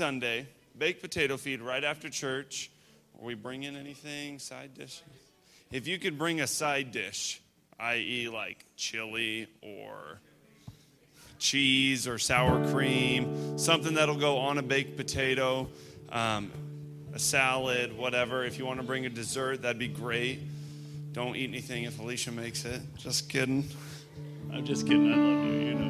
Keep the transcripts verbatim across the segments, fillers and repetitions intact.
Sunday, baked potato feed right after church. Are we bringing anything, side dish? If you could bring a side dish, that is like chili or cheese or sour cream, something that'll go on a baked potato, um, a salad, whatever. If you want to bring a dessert, that'd be great. Don't eat anything if Alicia makes it. Just kidding. I'm just kidding. I love you. You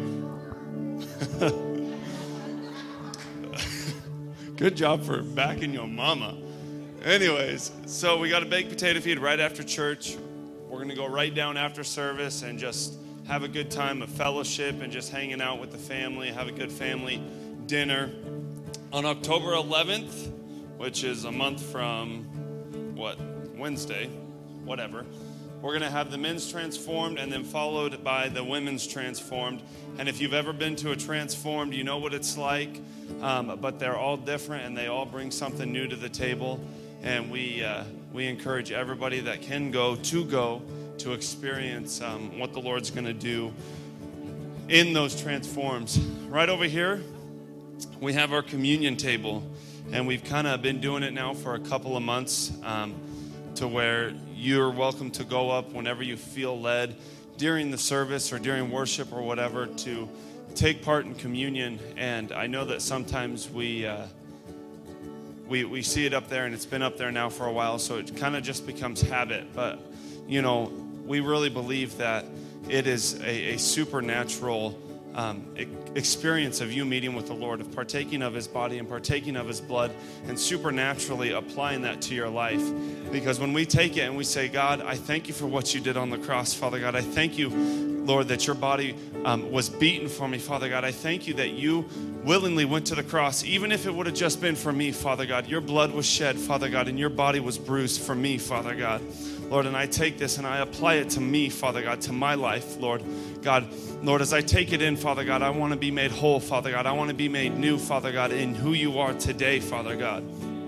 know it. Good job for backing your mama. Anyways, so we got a baked potato feed right after church. We're going to go right down after service and just have a good time of fellowship and just hanging out with the family, have a good family dinner. On October eleventh, which is a month from, what, Wednesday, whatever, we're going to have the men's transformed and then followed by the women's transformed. And if you've ever been to a transformed, you know what it's like. Um, but they're all different and they all bring something new to the table. And we uh, we encourage everybody that can go to go to experience um, what the Lord's going to do in those transforms. Right over here, we have our communion table. And we've kind of been doing it now for a couple of months um, to where you're welcome to go up whenever you feel led during the service or during worship or whatever to take part in communion. And I know that sometimes we uh, we we see it up there, and it's been up there now for a while, so it kind of just becomes habit. But, you know, we really believe that it is a, a supernatural um, experience of you meeting with the Lord, of partaking of his body and partaking of his blood and supernaturally applying that to your life. Because when we take it and we say, God, I thank you for what you did on the cross, Father God. I thank you, Lord, that your body um, was beaten for me, Father God. I thank you that you willingly went to the cross, even if it would have just been for me, Father God. Your blood was shed, Father God, and your body was bruised for me, Father God. Lord, and I take this and I apply it to me, Father God, to my life, Lord. God, Lord, as I take it in, Father God, I want to be made whole, Father God. I want to be made new, Father God, in who you are today, Father God.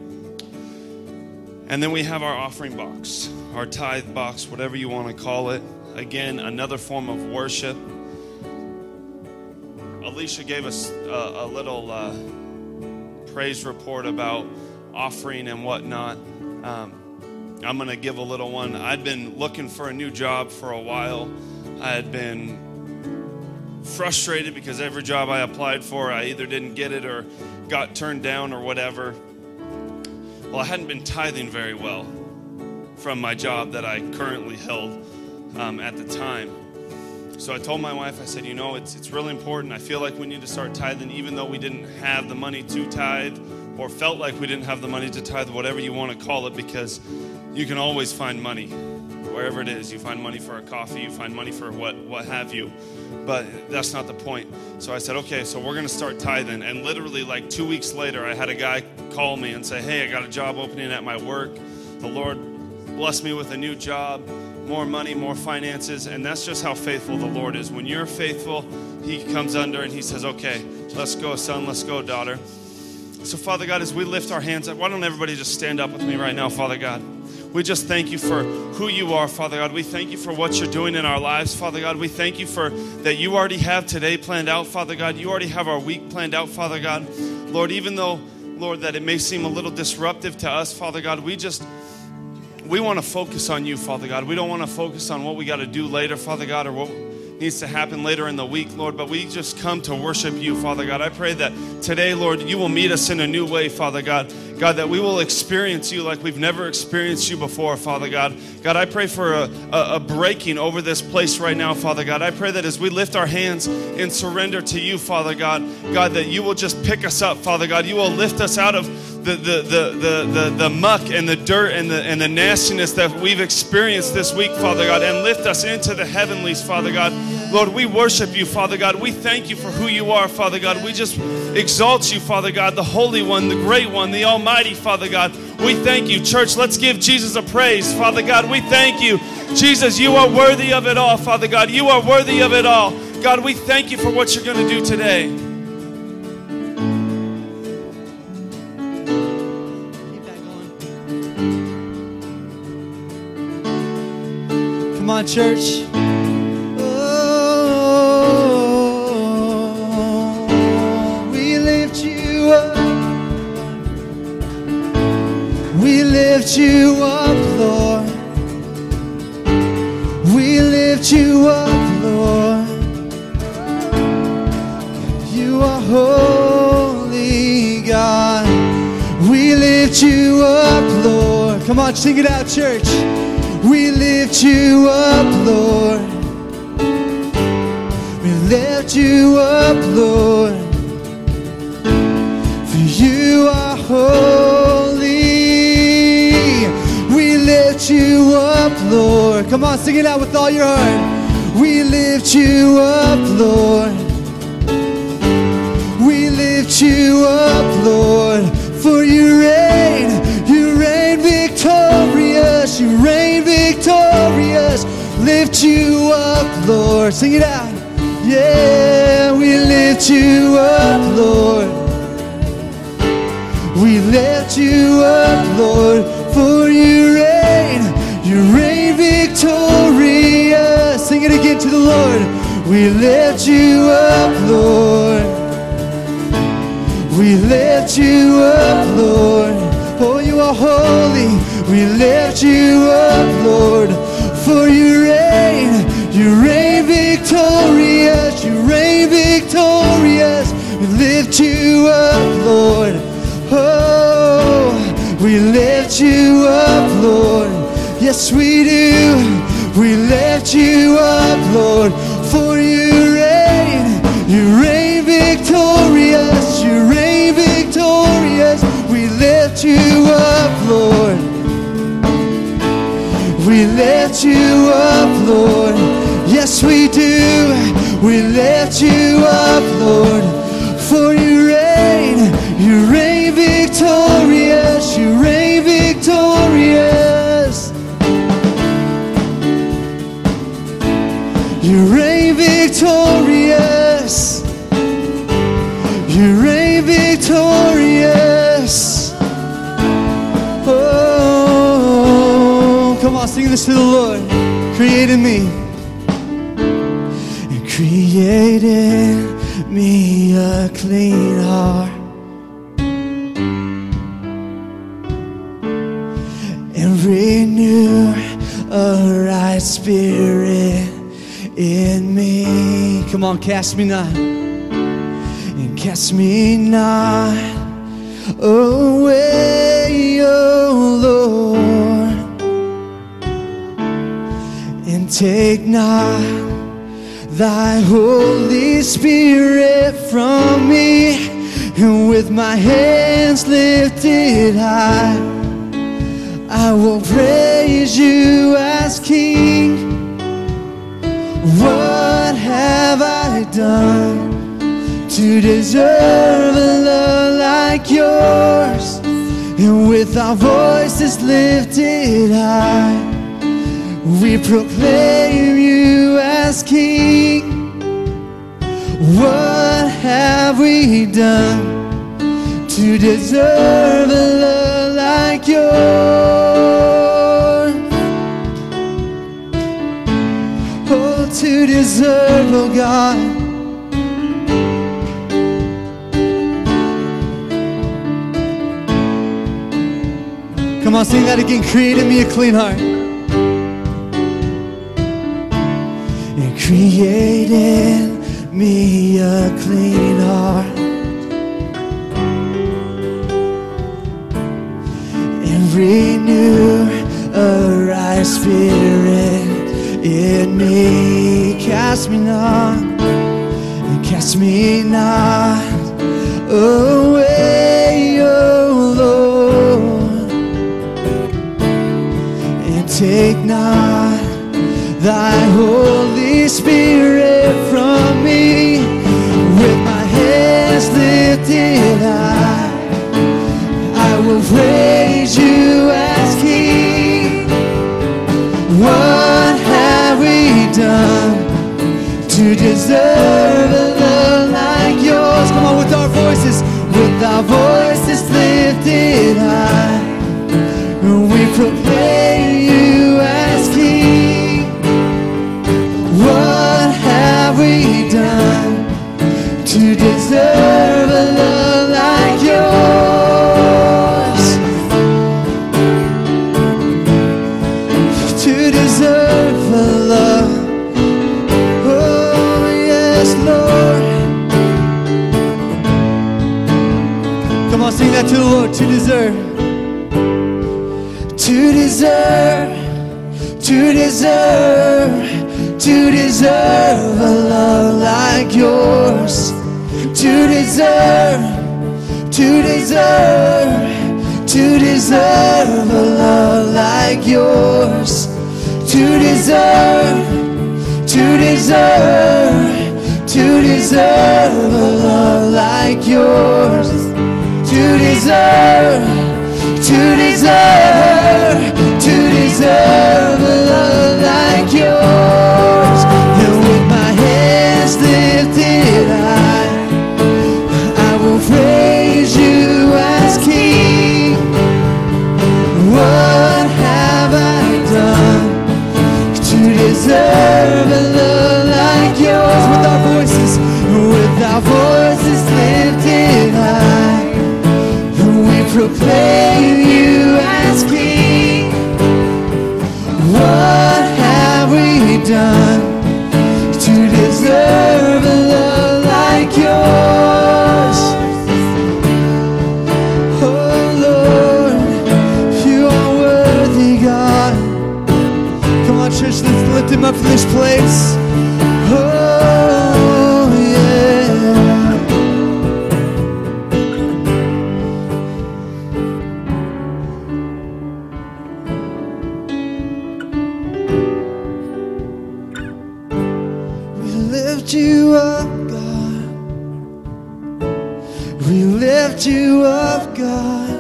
And then we have our offering box, our tithe box, whatever you want to call it. Again, another form of worship. Alicia gave us a, a little uh, praise report about offering and whatnot. Um, I'm going to give a little one. I'd been looking for a new job for a while. I had been frustrated because every job I applied for, I either didn't get it or got turned down or whatever. Well, I hadn't been tithing very well from my job that I currently held um, at the time. So I told my wife, I said, you know, it's it's really important. I feel like we need to start tithing, even though we didn't have the money to tithe or felt like we didn't have the money to tithe, whatever you want to call it, because you can always find money wherever it is. You find money for a coffee, you find money for what, what have you. But that's not the point. So I said, okay, so we're going to start tithing. And literally like two weeks later, I had a guy call me and say, hey, I got a job opening at my work. The Lord blessed me with a new job, more money, more finances. And that's just how faithful the Lord is. When you're faithful, he comes under and he says, okay, let's go, son, let's go, daughter. So, Father God, as we lift our hands up, why don't everybody just stand up with me right now, Father God? We just thank you for who you are, Father God. We thank you for what you're doing in our lives, Father God. We thank you for that you already have today planned out, Father God. You already have our week planned out, Father God. Lord, even though, Lord, that it may seem a little disruptive to us, Father God, we just, we want to focus on you, Father God. We don't want to focus on what we got to do later, Father God, or what needs to happen later in the week, Lord, but we just come to worship you, Father God. I pray that today, Lord, you will meet us in a new way, Father God. God, that we will experience you like we've never experienced you before, Father God. God, I pray for a, a, a breaking over this place right now, Father God. I pray that as we lift our hands in surrender to you, Father God, God, that you will just pick us up, Father God. You will lift us out of the the the the the, the muck and the dirt and the and the nastiness that we've experienced this week, Father God, and lift us into the heavenlies, Father God. Lord, we worship you, Father God. We thank you for who you are, Father God. We just exalt you, Father God, the Holy One, the Great One, the Almighty, Father God. We thank you. Church, let's give Jesus a praise, Father God. We thank you. Jesus, you are worthy of it all, Father God. You are worthy of it all. God, we thank you for what you're going to do today. Come on, church. Oh, we lift you up. lift you up, Lord. We lift you up, Lord. You are holy, God. We lift you up, Lord. Come on, sing it out, church. We lift you up, Lord. We lift you up, Lord. For you are holy. We lift you up, Lord. Come on, sing it out with all your heart. We lift you up, Lord. We lift you up, Lord. For you reign, you reign victorious, you reign victorious. Lift you up, Lord. Sing it out. Yeah, we lift you up, Lord. We lift you up, Lord. For you reign, you reign victorious. Sing it again to the Lord. We lift you up, Lord. We lift you up, Lord. Oh, you are holy. We lift you up, Lord. For you reign, you reign victorious. You reign victorious. We lift you up, Lord. Oh, we lift you up, Lord. Yes, we do. We lift you up, Lord. For you reign, you reign victorious. You reign victorious. We lift you up, Lord. We lift you up, Lord. Yes, we do. We lift you up, Lord. For you reign, you reign victorious. You reign victorious. You reign victorious. You reign victorious. Oh, come on, sing this to the Lord. Create in me. And create in me a clean heart. And renew a right spirit in me. Come on, cast me not. And cast me not away, oh Lord. And take not thy Holy Spirit from me. And with my hands lifted high, I will praise you as King. What have I done to deserve a love like yours? And with our voices lifted high, we proclaim you as King. What have we done to deserve a love like yours? Oh, to deserve, oh God. Come on, sing that again. Create in me a clean heart. And create in me a clean heart. And renew a right spirit in me. Cast me not, and cast me not away, oh Lord. And take not thy Holy Spirit from me. With my hands lifted high, I will praise you as King. What have we done to deserve a love like yours? Come on, with our voices, with our voices lifted high, we proclaim you as King. What have we done to deserve a love like yours? Come on, sing that to the Lord. To deserve. To deserve. To deserve. To deserve a love like yours. To deserve. To deserve. To deserve a love like yours. To deserve. To deserve. To deserve a love like yours. To deserve, to deserve, to deserve a love like yours. And with my hands lifted high, I will praise you as King. What have I done to deserve a love like yours? With our voices, with our voices lifted high, proclaim you as King. What have we done to deserve a love like yours? Oh Lord, you are worthy, God. Come on, church, let's lift him up in this place. Oh yeah. You up, God. We lift you up, God.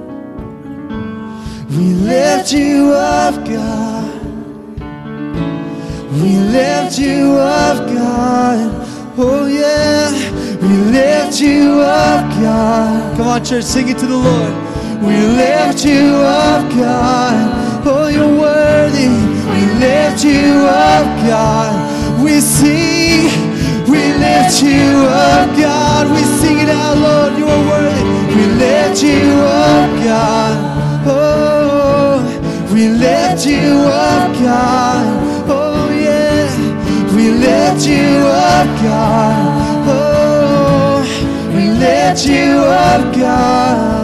We lift you up, God. We lift you up, God. Oh yeah, we lift you up, God. Come on, church, sing it to the Lord. We lift you up, God. Oh, you're worthy. We lift you up, God. We sing, we lift you up, God. We sing it out, Lord, you are worthy. We lift you up, God. Oh, we lift you up, God. Oh, yeah, we lift you up, God. Oh, we lift you up, God.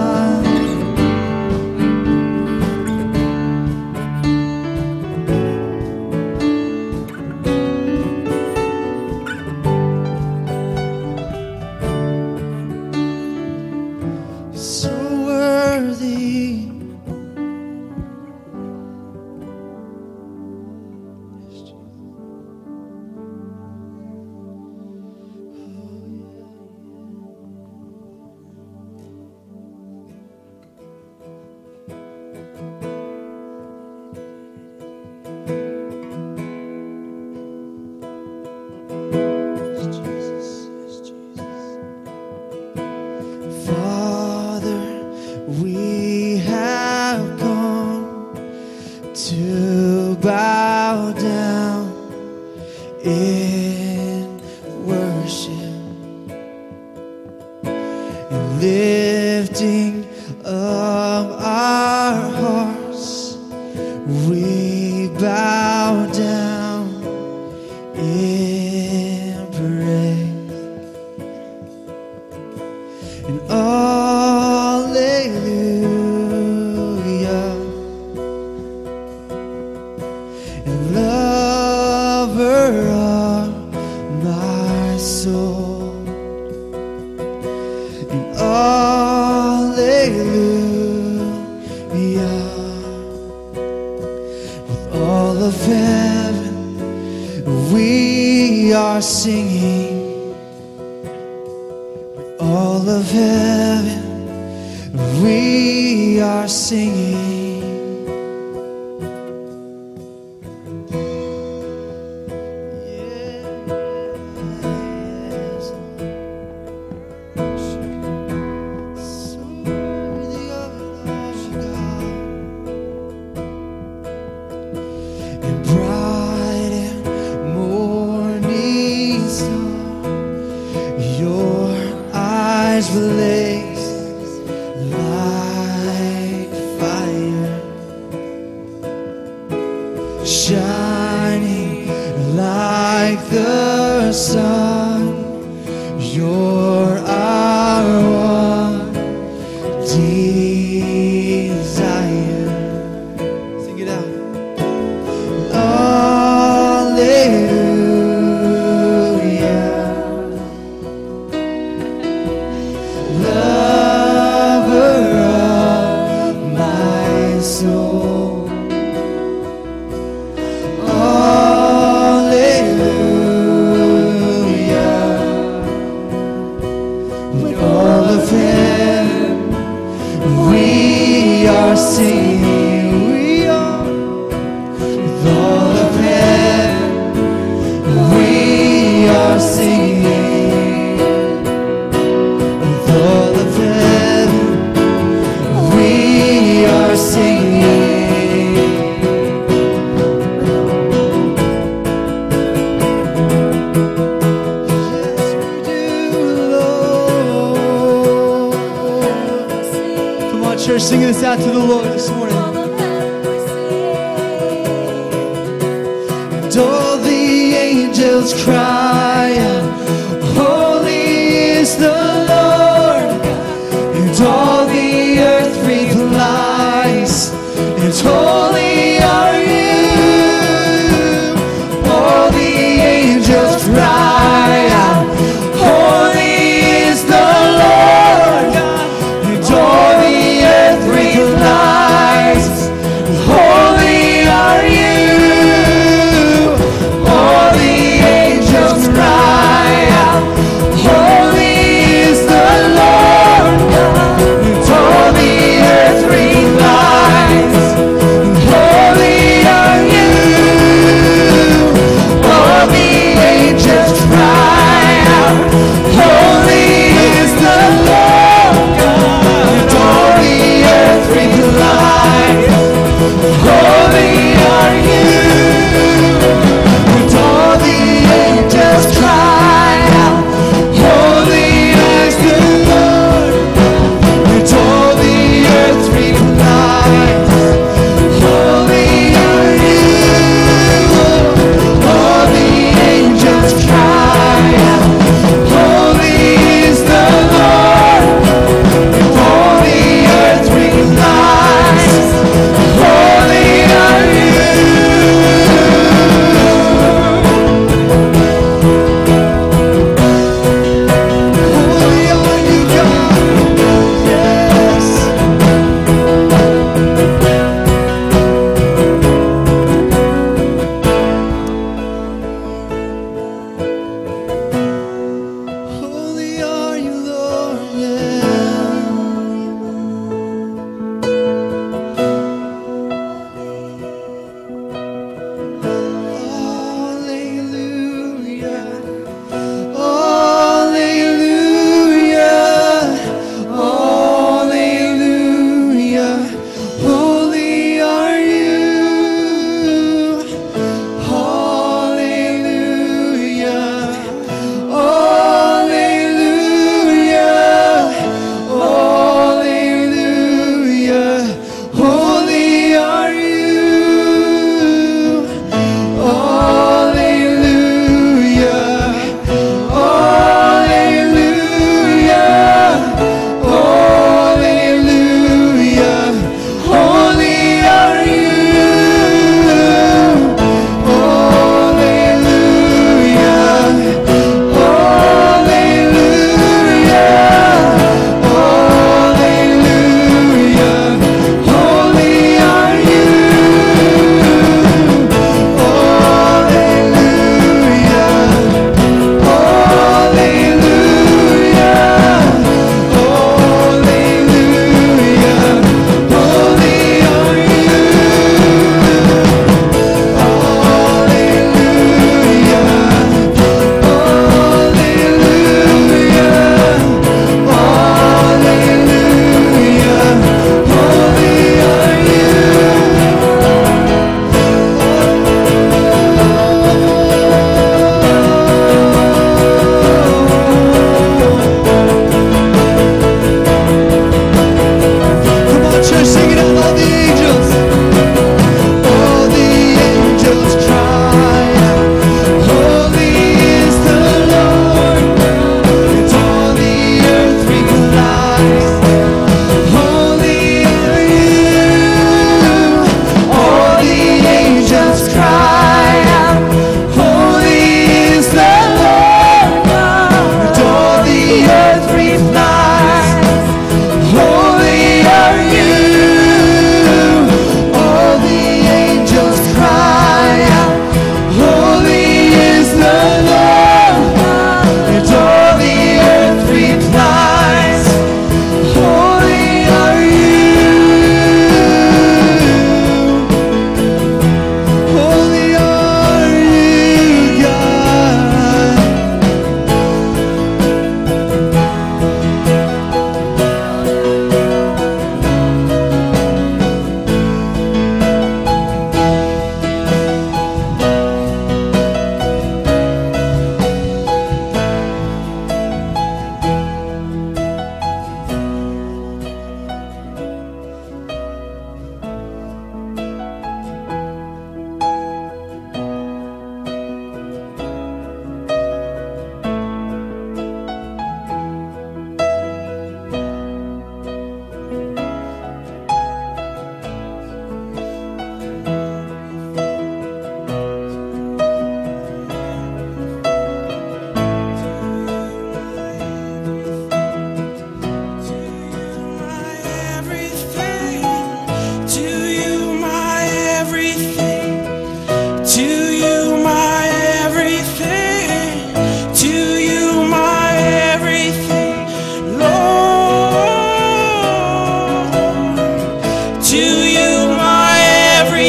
Blaze like fire. desire. Sing it out. Hallelujah. Lover of my soul. Hallelujah. With all of heaven we are singing, we are. With all of heaven we are singing. With all of heaven we are singing. Yes, we do, Lord. Come on, church, sing this out to the Lord this morning. And all the angels cry out, holy is the Lord. And all the earth replies, and holy are you. All the angels cry out, holy is the Lord. And all the earth replies, holy are you. All the angels cry out, holy is the Lord. And all the earth replies,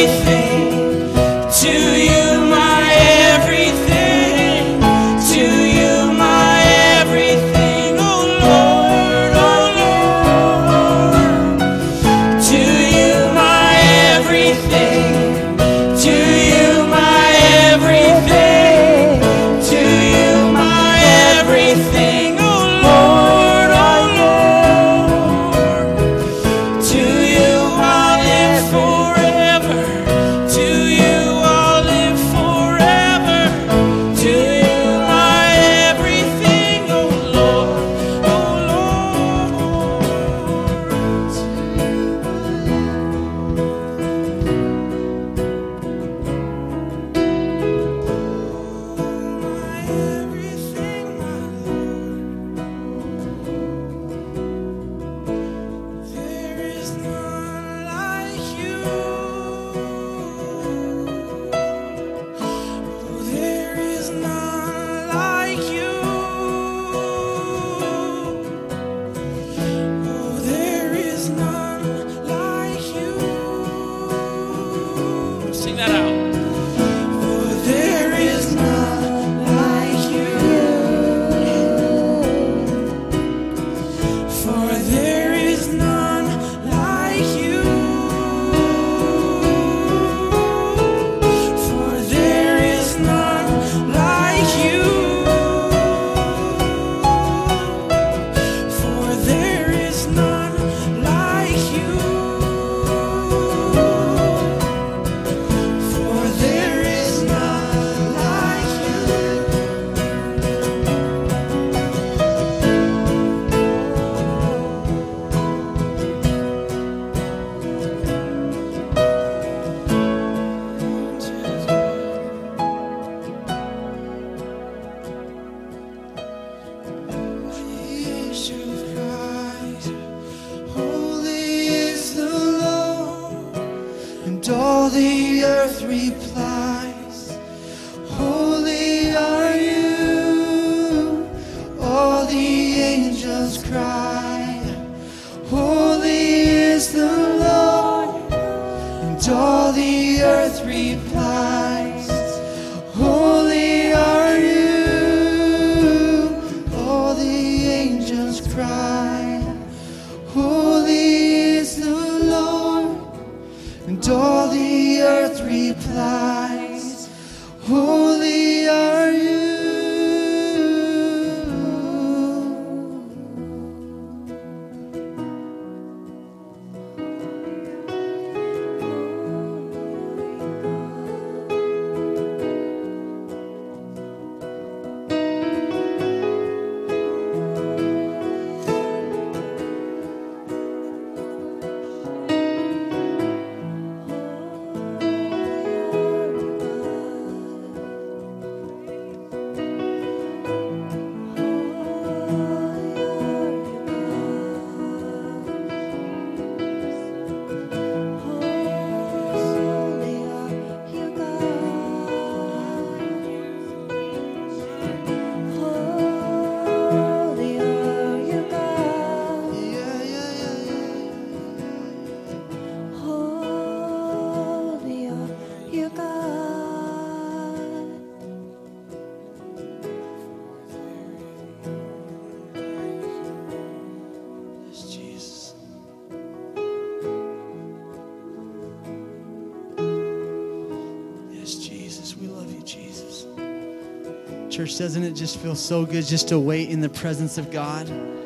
Church, doesn't it just feel so good just to wait in the presence of God?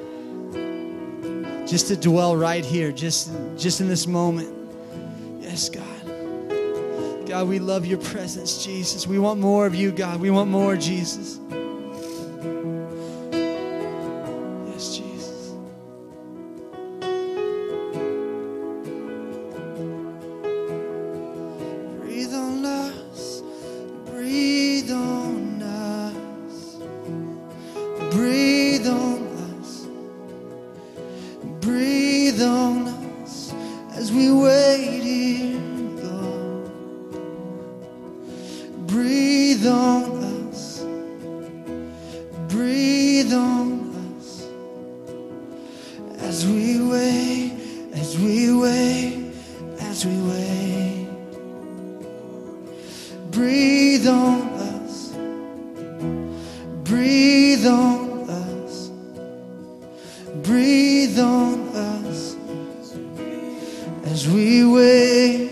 Just to dwell right here, just, just in this moment. Yes, God. God, we love your presence, Jesus. We want more of you, God. We want more, Jesus. Yes, Jesus. Breathe on us. Breathe on us. Breathe on us. Breathe on us as we wait here, God. Breathe on us. Breathe on us as we wait, as we wait, as we wait. as we wait.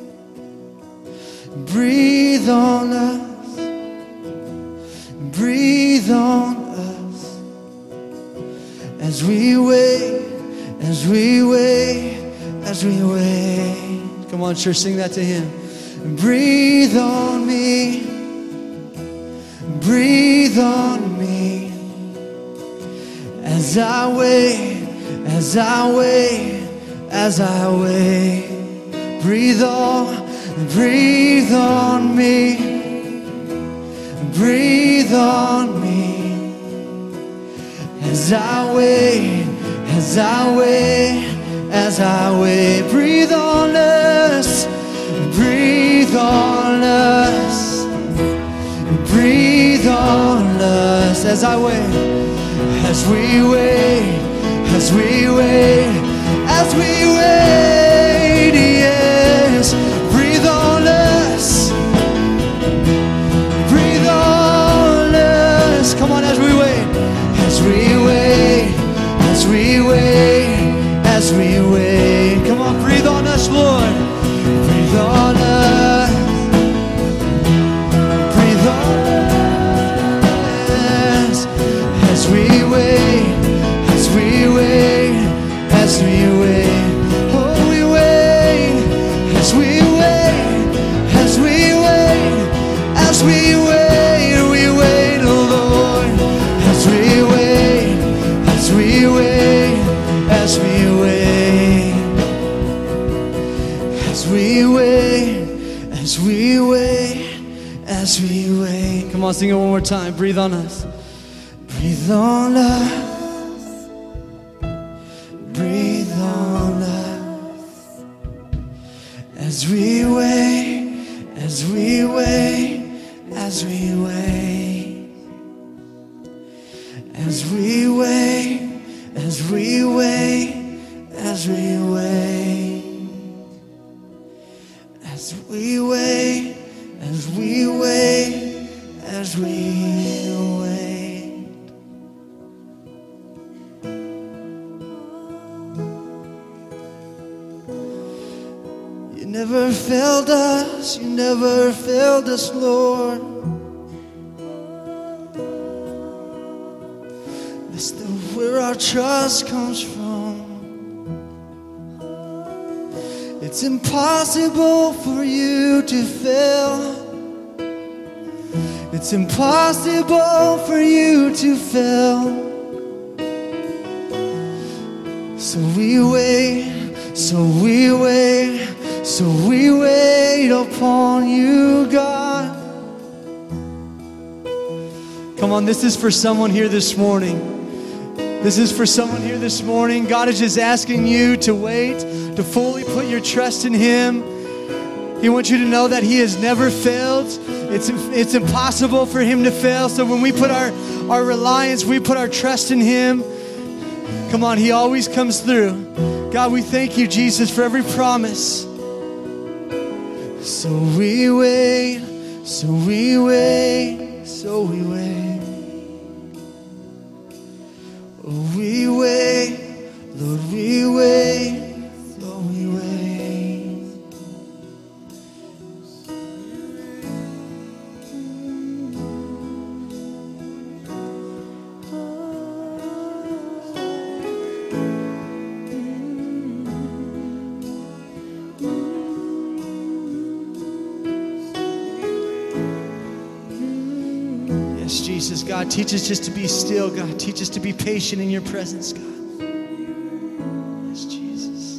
Breathe on us, breathe on us, as we wait, as we wait, as we wait. Come on, church, sing that to him. Breathe on me, breathe on me, as I wait, as I wait, as I wait. Breathe on, breathe on me, breathe on me, as I wait, as I wait, as I wait. Breathe on us, breathe on us, breathe on us, as I wait, as we wait, as we wait, as we wait, yes. Breathe on us, breathe on us. Come on, as we wait, as we wait, as we wait, as we wait. Come on, breathe on us, Lord. Breathe on us, breathe on us, as we wait, as we wait, as we wait. Oh, we wait, as we wait, as we wait, as we wait, we wait, oh Lord, as we wait, as we wait, as we wait, as we wait, as we wait, as we wait. Come on, sing it one more time. Breathe on us. Breathe on us. Breathe on us. As we wait, as we wait, as we wait. As we wait, as we wait, as we wait. As we wait, as we wait, as we wait. You never failed us, you never failed us, Lord. That's the, where our trust comes from. It's impossible for you to fail. It's impossible for you to fail. So we wait, so we wait, so we wait upon you, God. Come on, this is for someone here this morning. This is for someone here this morning. God is just asking you to wait, to fully put your trust in Him. He wants you to know that He has never failed. It's, it's impossible for Him to fail. So when we put our, our reliance, we put our trust in Him, come on, He always comes through. God, we thank you, Jesus, for every promise. So we wait, so we wait, so we wait. Oh, we wait, Lord, we wait, Lord, we wait. Yes, Jesus, God, teach us just to be still, God. Teach us to be patient in your presence, God. Yes, Jesus.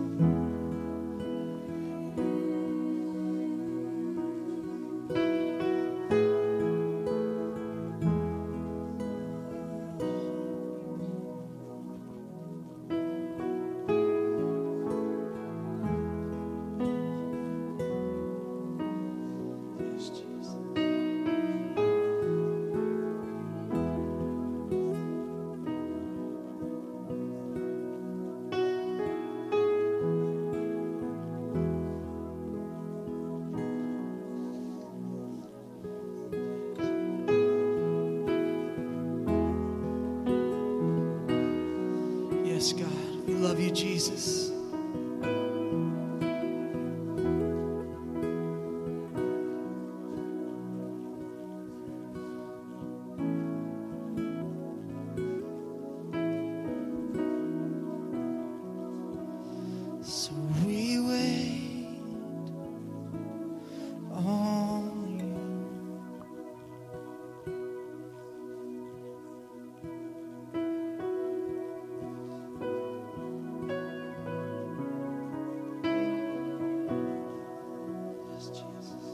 Yes, Jesus. Yes, God, we love you, Jesus. So we wait on you. Yes, Jesus.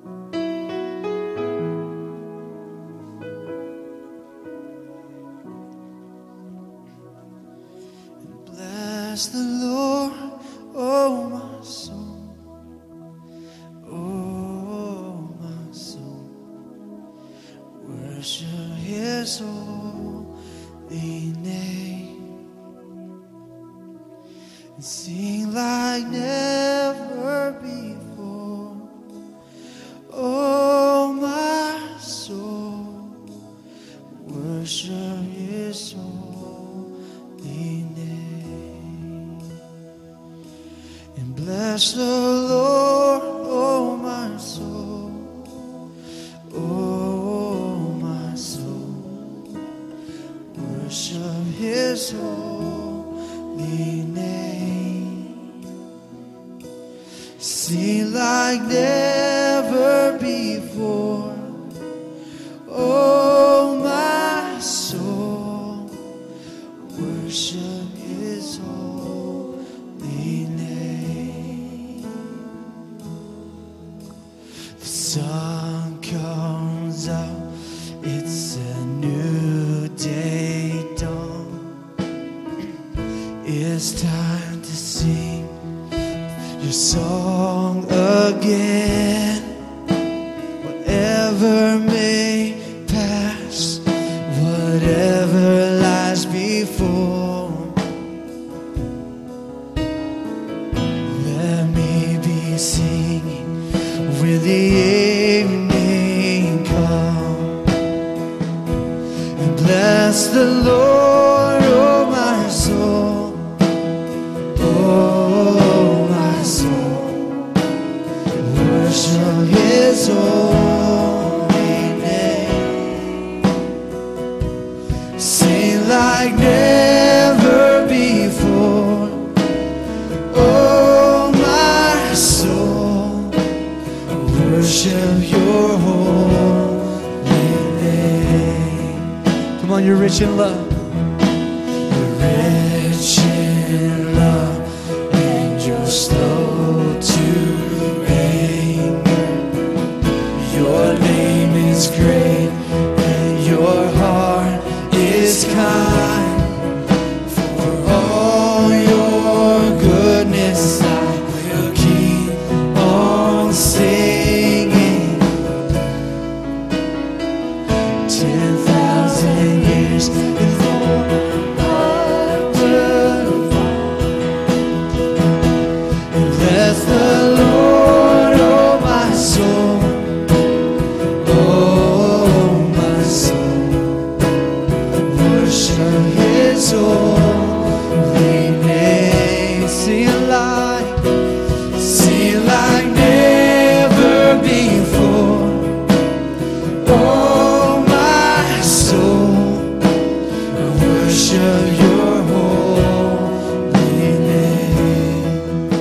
And bless the Lord, oh my soul, oh my soul. Worship His holy name and sing like never before. Oh my soul, worship His holy name. And bless the Lord, oh my soul, oh my soul. Worship His holy name. Sing like never before. Oh my soul, worship His holy name. The sun comes out, it's a new day dawn. It's time to sing your song again. Whatever may pass, whatever lies before, let me be singing when the evening comes. And bless the Lord, oh my soul, oh my soul. Worship His holy name. Sing like never before. Oh my soul, worship Your holy name. Come on, you're rich in love. You're rich in love, and You're slow to anger. Your name is great, and Your heart is kind. For all Your goodness, I will keep on singing. Ten thousand years and more I will and bless the Lord, oh my soul, oh my soul. Worship His holy name. Sing like, sing like never before. Oh my soul, worship Your holy name.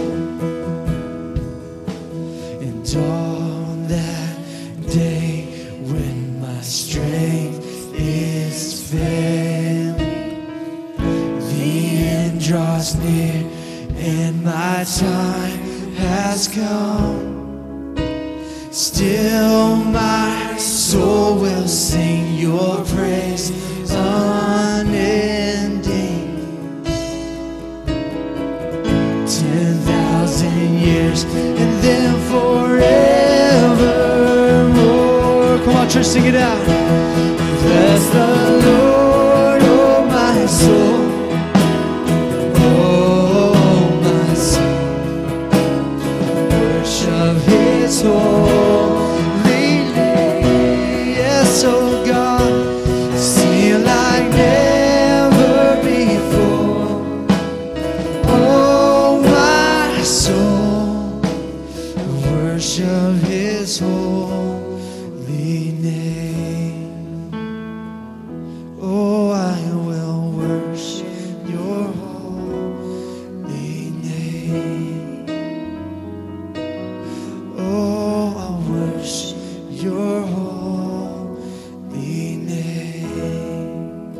And on that day when my strength is failing, the end draws near and my time has come. Still my soul will sing Your praise unending. Ten thousand years and then forevermore. Come on, church, sing it out. Bless the Lord, oh my soul, oh my soul. Worship His holy name. Yes, oh God, sing like never before. Oh my soul, worship His holy name. Oh, I will worship Your holy name. King. Oh, I'll worship your holy name.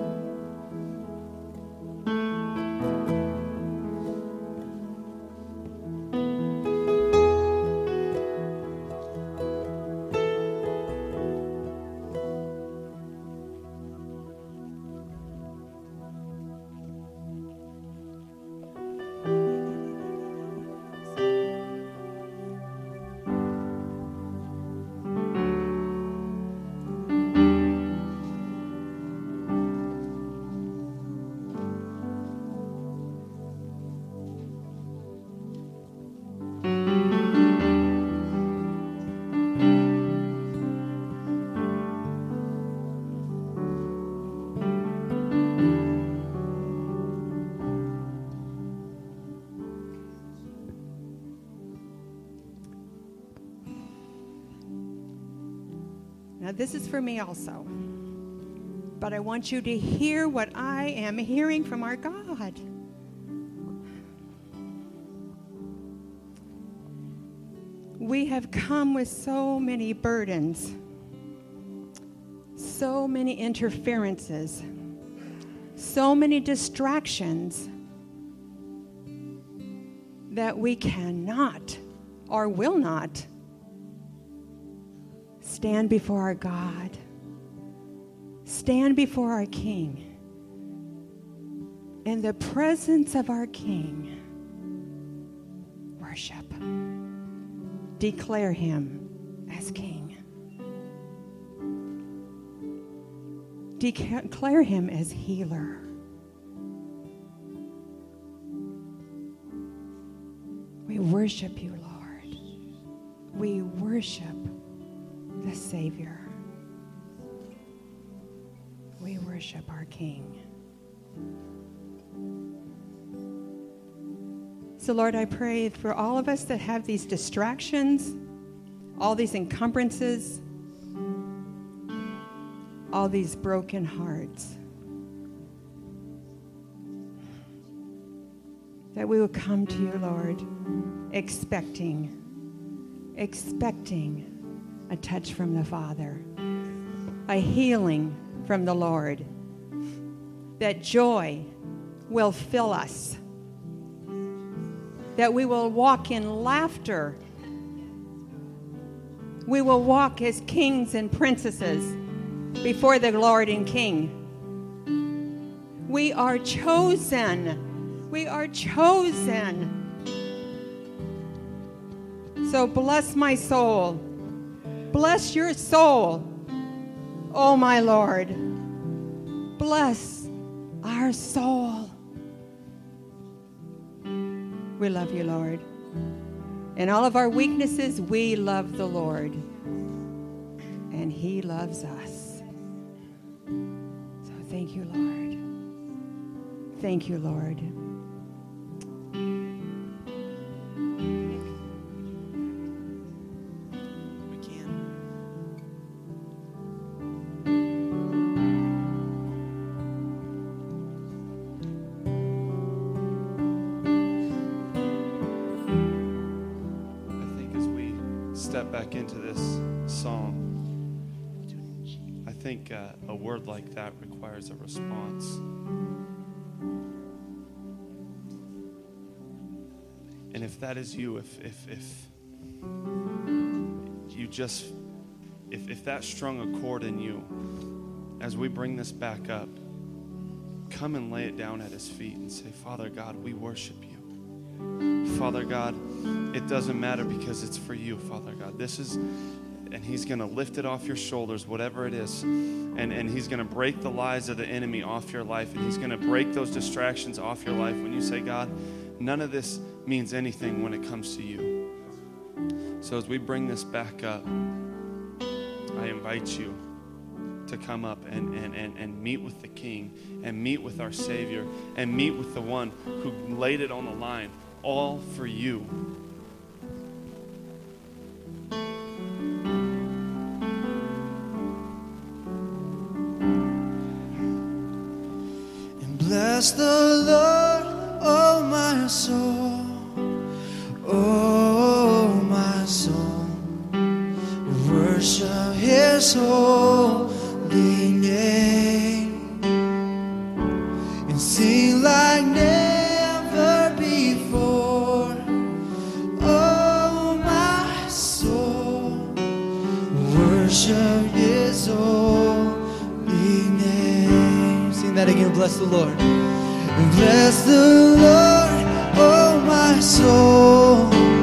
Now, this is for me also. But I want you to hear what I am hearing from our God. We have come with so many burdens, so many interferences, so many distractions that we cannot or will not stand before our God, stand before our King, in the presence of our King. Worship. Declare him as King. Declare him as healer. We worship you, Lord. We worship the Savior. We worship our King. So, Lord, I pray for all of us that have these distractions, all these encumbrances, all these broken hearts, that we will come to you, Lord, expecting, expecting a touch from the Father, a healing from the Lord, that joy will fill us, that we will walk in laughter. We will walk as kings and princesses before the Lord and King. We are chosen. We are chosen. So bless my soul. Bless your soul, oh my Lord. Bless our soul. We love you, Lord. In all of our weaknesses, we love the Lord. And he loves us. So thank you, Lord. Thank you, Lord. Back into this song, I think uh, a word like that requires a response. And if that is you, if if if you just if if that strung a chord in you, as we bring this back up, come and lay it down at his feet and say, Father God, we worship you. Father God, it doesn't matter because it's for you, Father God. This is, and he's going to lift it off your shoulders, whatever it is. And, and he's going to break the lies of the enemy off your life. And he's going to break those distractions off your life when you say, God, none of this means anything when it comes to you. So as we bring this back up, I invite you to come up and, and, and, and meet with the King and meet with our Savior and meet with the one who laid it on the line, all for you. And bless the Lord, oh my soul, His holy name and sing like never before. Oh, my soul, worship His holy name. Sing that again. Bless the Lord. Bless the Lord, oh my soul.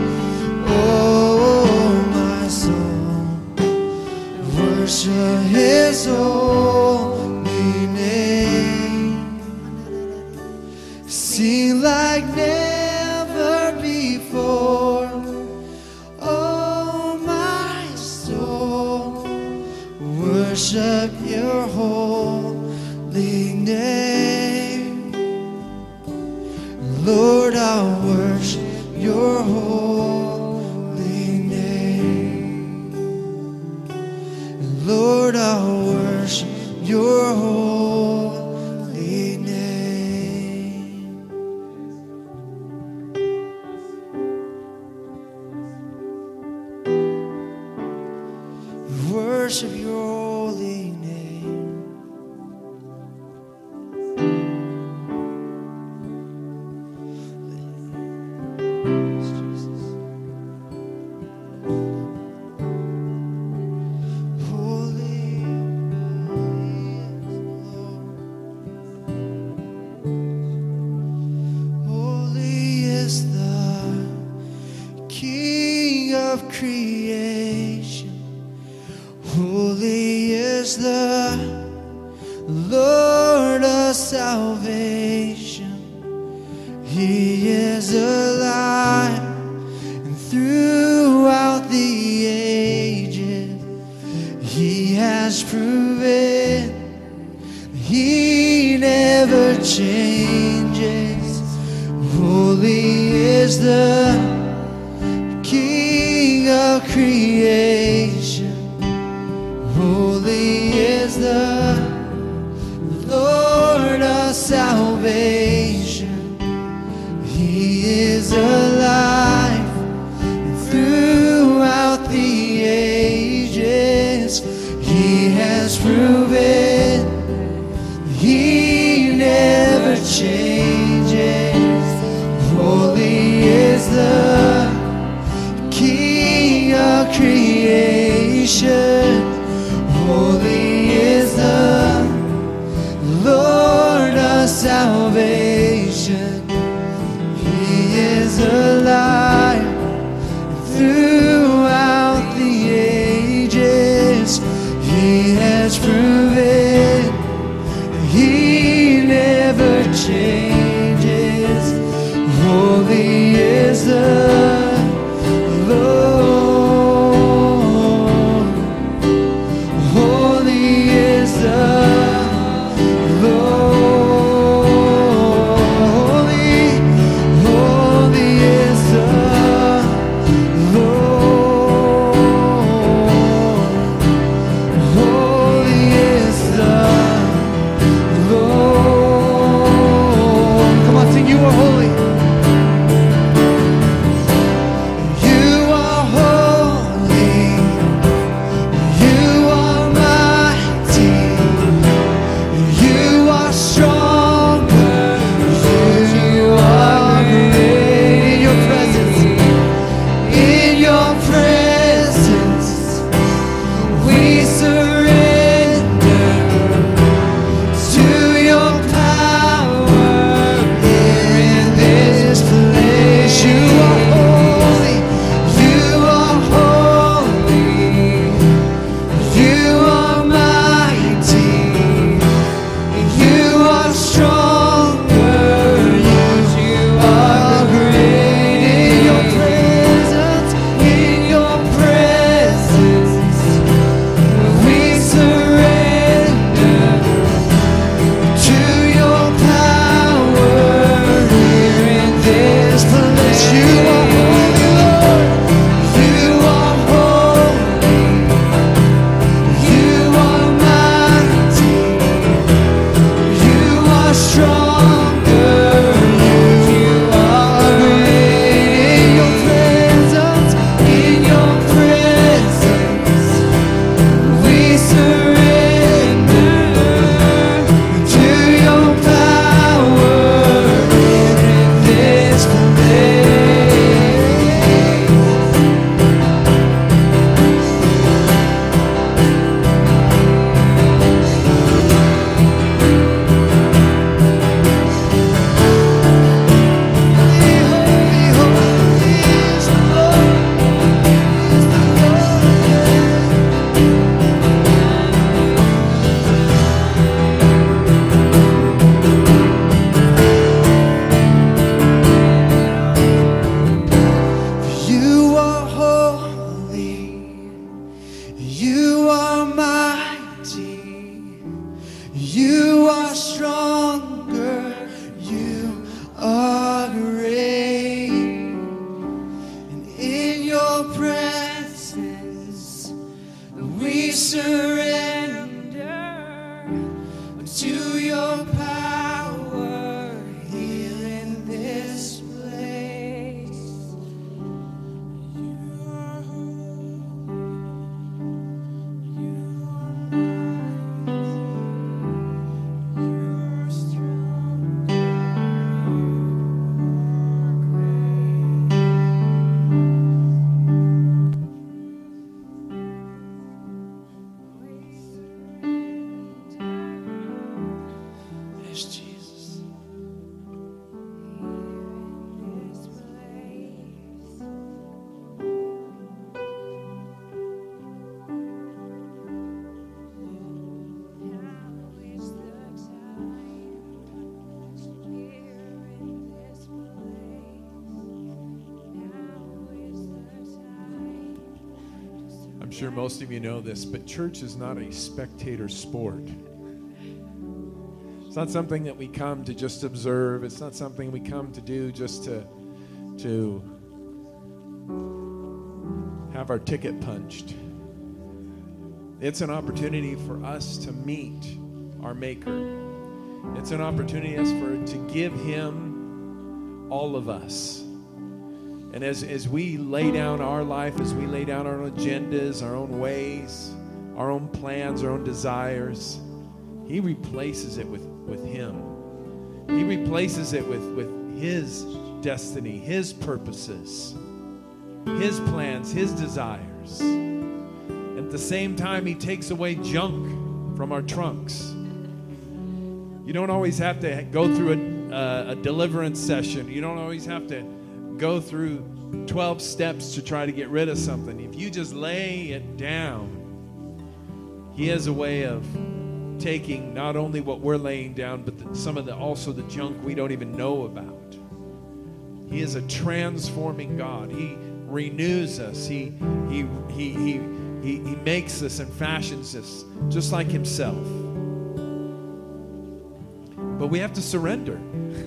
Oh, my soul, worship His holy name. Sing like never before. Oh, my soul, worship Your holy name. Lord, I'll worship Your holy name. Lord, I'll worship Your holy name. Worship Your holy name. Creation, holy is the Lord of salvation. He is alive, and throughout the ages He has proven He never changes. Holy is the King of creation, holy is the Lord of salvation. He is alive, and throughout the ages He has proven He never changes. Holy is the King of creation, holy is the Lord of salvation. He is alive throughout the ages. He has proven He never changes. Holy is the Lord. sure most of you know this, but church is not a spectator sport. It's not something that we come to just observe. It's not something we come to do just to, to have our ticket punched. It's an opportunity for us to meet our Maker. It's an opportunity for to give Him all of us. And as, as we lay down our life, as we lay down our own agendas, our own ways, our own plans, our own desires, He replaces it with, with Him. He replaces it with, with His destiny, His purposes, His plans, His desires. At the same time, He takes away junk from our trunks. You don't always have to go through a, uh, a deliverance session. You don't always have to go through twelve steps to try to get rid of something. If you just lay it down, He has a way of taking not only what we're laying down, but the, some of the also the junk we don't even know about. He is a transforming God. He renews us. He he he he he, he makes us and fashions us just like Himself. But we have to surrender.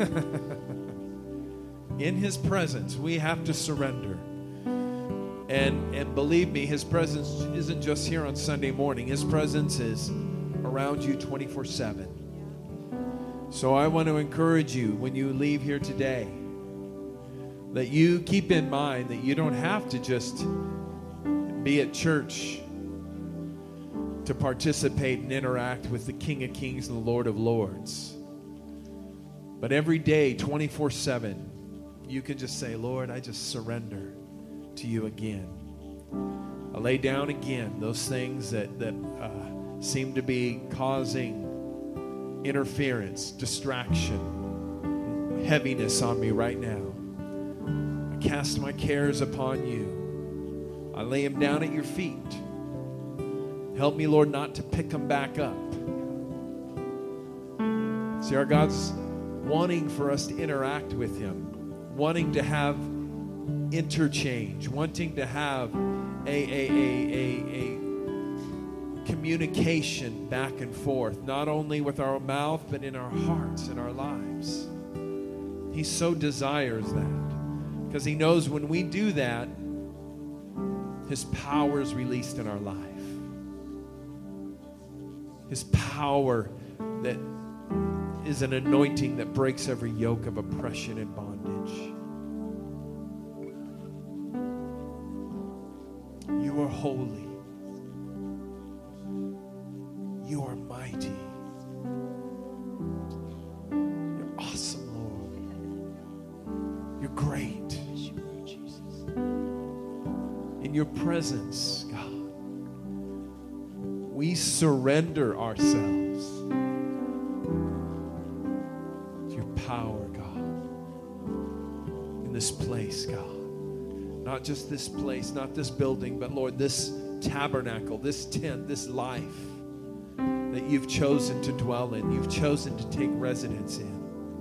In His presence, we have to surrender. And and believe me, His presence isn't just here on Sunday morning. His presence is around you twenty-four seven. So I want to encourage you when you leave here today that you keep in mind that you don't have to just be at church to participate and interact with the King of Kings and the Lord of Lords. But every day, twenty-four seven, you can just say, Lord, I just surrender to You again. I lay down again those things that, that uh, seem to be causing interference, distraction, heaviness on me right now. I cast my cares upon You. I lay them down at Your feet. Help me, Lord, not to pick them back up. See, our God's wanting for us to interact with Him, wanting to have interchange, wanting to have a, a, a, a, a communication back and forth, not only with our mouth, but in our hearts and our lives. He so desires that because He knows when we do that, His power is released in our life. His power that is an anointing that breaks every yoke of oppression and bondage. You are holy. You are mighty. You're awesome, Lord. You're great. In Your presence, God, we surrender ourselves to Your power, God, in this place, God. Not just this place, not this building, but Lord, this tabernacle, this tent, this life that You've chosen to dwell in, You've chosen to take residence in.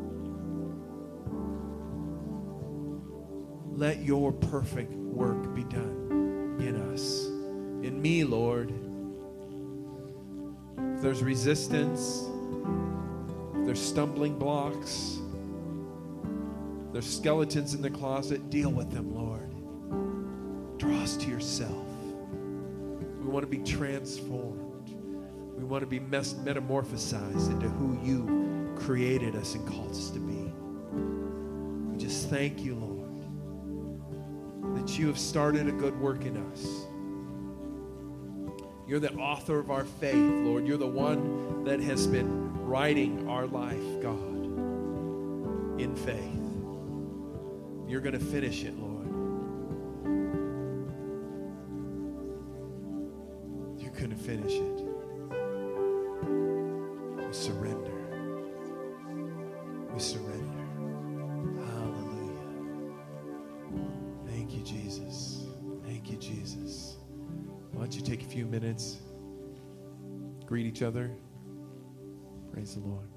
Let Your perfect work be done in us, in me, Lord. If there's resistance, if there's stumbling blocks, if there's skeletons in the closet, deal with them, Lord. Draw us to Yourself. We want to be transformed. We want to be mes- metamorphosized into who You created us and called us to be. We just thank You, Lord, that You have started a good work in us. You're the author of our faith, Lord. You're the one that has been writing our life, God, in faith. You're going to finish it, Lord. You're going to finish it. We surrender. We surrender. Hallelujah. Thank You, Jesus. Thank You, Jesus. Why don't you take a few minutes, greet each other. Praise the Lord.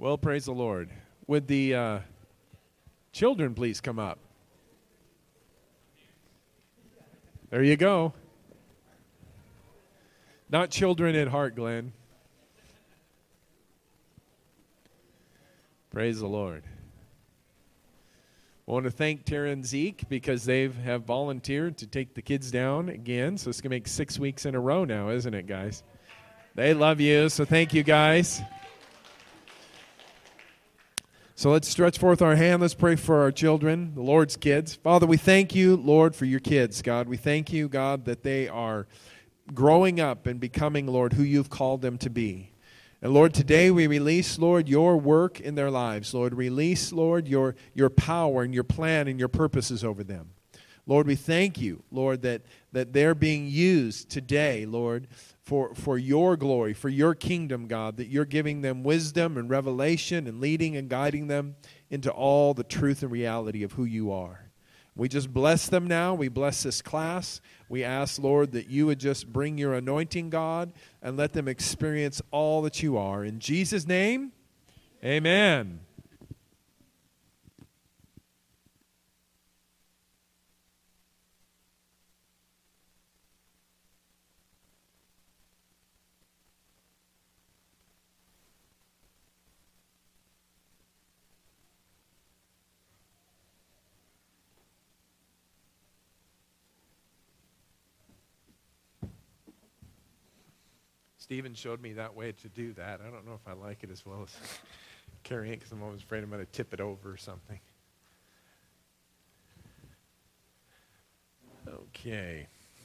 Well, praise the Lord. Would the uh, children please come up? There you go. Not children at heart, Glenn. Praise the Lord. I want to thank Tara and Zeke because they have volunteered to take the kids down again. So it's going to make six weeks in a row now, isn't it, guys? They love you, so thank you, guys. So let's stretch forth our hand. Let's pray for our children, the Lord's kids. Father, we thank you, Lord, for your kids, God. We thank you, God, that they are growing up and becoming, Lord, who you've called them to be. And Lord, today we release, Lord, your work in their lives. Lord, release, Lord, your, your power and your plan and your purposes over them. Lord, we thank you, Lord, that, that they're being used today, Lord, for, for your glory, for your kingdom, God, that you're giving them wisdom and revelation and leading and guiding them into all the truth and reality of who you are. We just bless them now. We bless this class. We ask, Lord, that you would just bring your anointing, God, and let them experience all that you are. In Jesus' name, amen. Stephen showed me that way to do that. I don't know if I like it as well as carrying it because I'm always afraid I'm going to tip it over or something. Okay.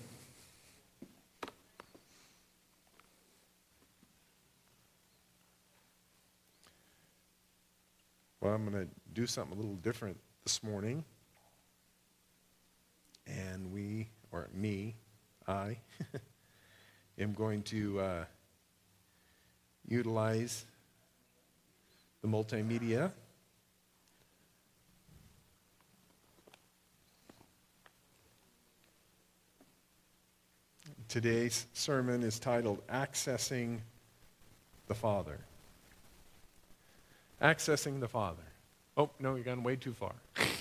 Well, I'm going to do something a little different this morning. And we, or me, I, am going to uh, utilize the multimedia. Today's sermon is titled, Accessing the Father. Accessing the Father. Oh, no, you've gone way too far.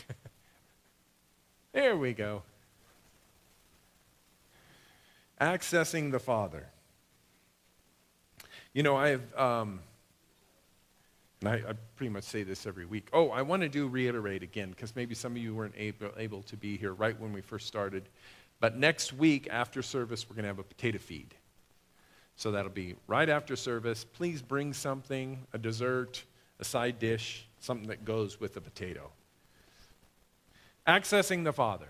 There we go. Accessing the Father. You know, I have, um, and I, I pretty much say this every week. Oh, I want to do reiterate again, because maybe some of you weren't able, able to be here right when we first started. But next week, after service, we're going to have a potato feed. So that'll be right after service. Please bring something, a dessert, a side dish, something that goes with the potato. Accessing the Father.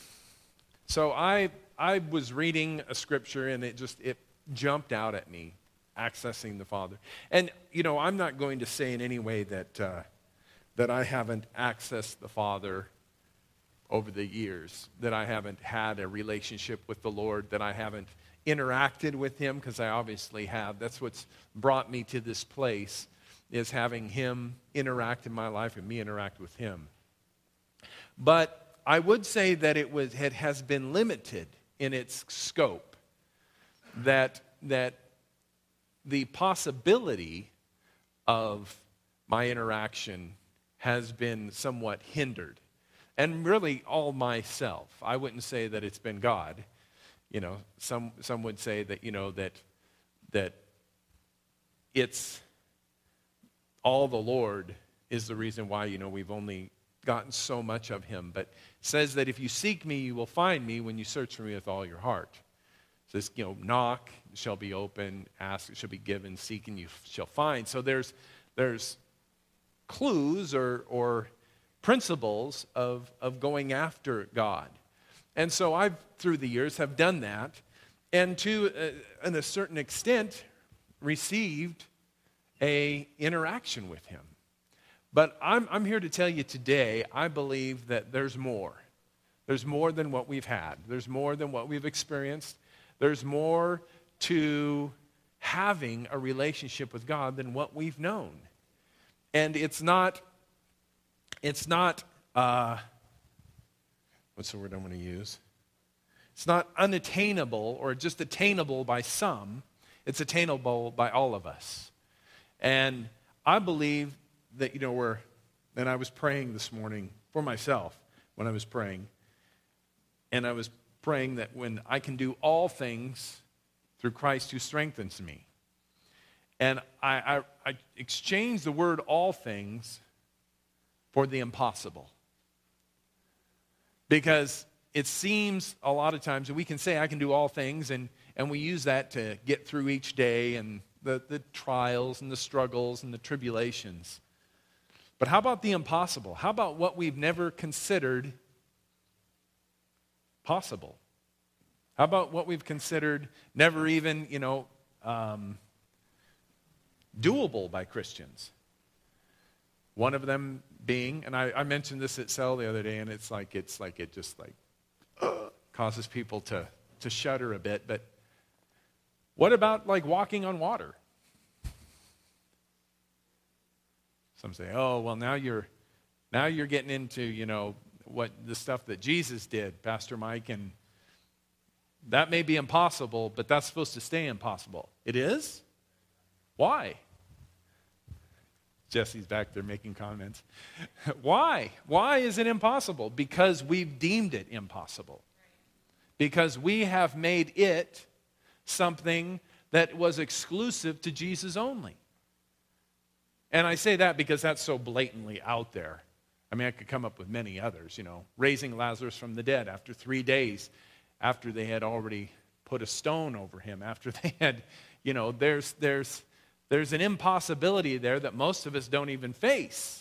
So I I was reading a scripture, and it just, it jumped out at me, accessing the Father. And, you know, I'm not going to say in any way that uh, that I haven't accessed the Father over the years, that I haven't had a relationship with the Lord, that I haven't interacted with Him, because I obviously have. That's what's brought me to this place, is having Him interact in my life and me interact with Him. But I would say that it was it has been limited in its scope, that that the possibility of my interaction has been somewhat hindered. And really all myself. I wouldn't say that it's been God. You know, some some would say that, you know, that that it's all the Lord is the reason why, you know, we've only gotten so much of Him. But it says that if you seek me, you will find me when you search for me with all your heart. It says, you know, knock, it shall be open, ask, it shall be given, seek, and you shall find. So there's there's clues or or principles of, of going after God. And so I've, through the years, have done that, and to uh, in a certain extent, received a interaction with Him. But I'm, I'm here to tell you today, I believe that there's more. There's more than what we've had. There's more than what we've experienced. There's more to having a relationship with God than what we've known. And it's not, it's not, uh, what's the word I'm going to use? It's not unattainable or just attainable by some. It's attainable by all of us. And I believe that, you know, we're, and I was praying this morning for myself when I was praying, and I was praying that when I can do all things through Christ who strengthens me. And I, I, I exchanged the word all things for the impossible. Because it seems a lot of times that we can say I can do all things, and, and we use that to get through each day and the, the trials and the struggles and the tribulations. But how about the impossible? How about what we've never considered possible? How about what we've considered never even, you know, um, doable by Christians? One of them being, and I, I mentioned this at Cell the other day, and it's like it's like it just like uh, causes people to to shudder a bit. But what about like walking on water? Some say, "Oh, well, now you're now you're getting into, you know, what the stuff that Jesus did, Pastor Mike, and that may be impossible, but that's supposed to stay impossible." It is? Why? Jesse's back there making comments. Why? Why is it impossible? Because we've deemed it impossible. Because we have made it something that was exclusive to Jesus only. And I say that because that's so blatantly out there. I mean, I could come up with many others, you know, raising Lazarus from the dead after three days, after they had already put a stone over him, after they had, you know, there's there's there's an impossibility there that most of us don't even face.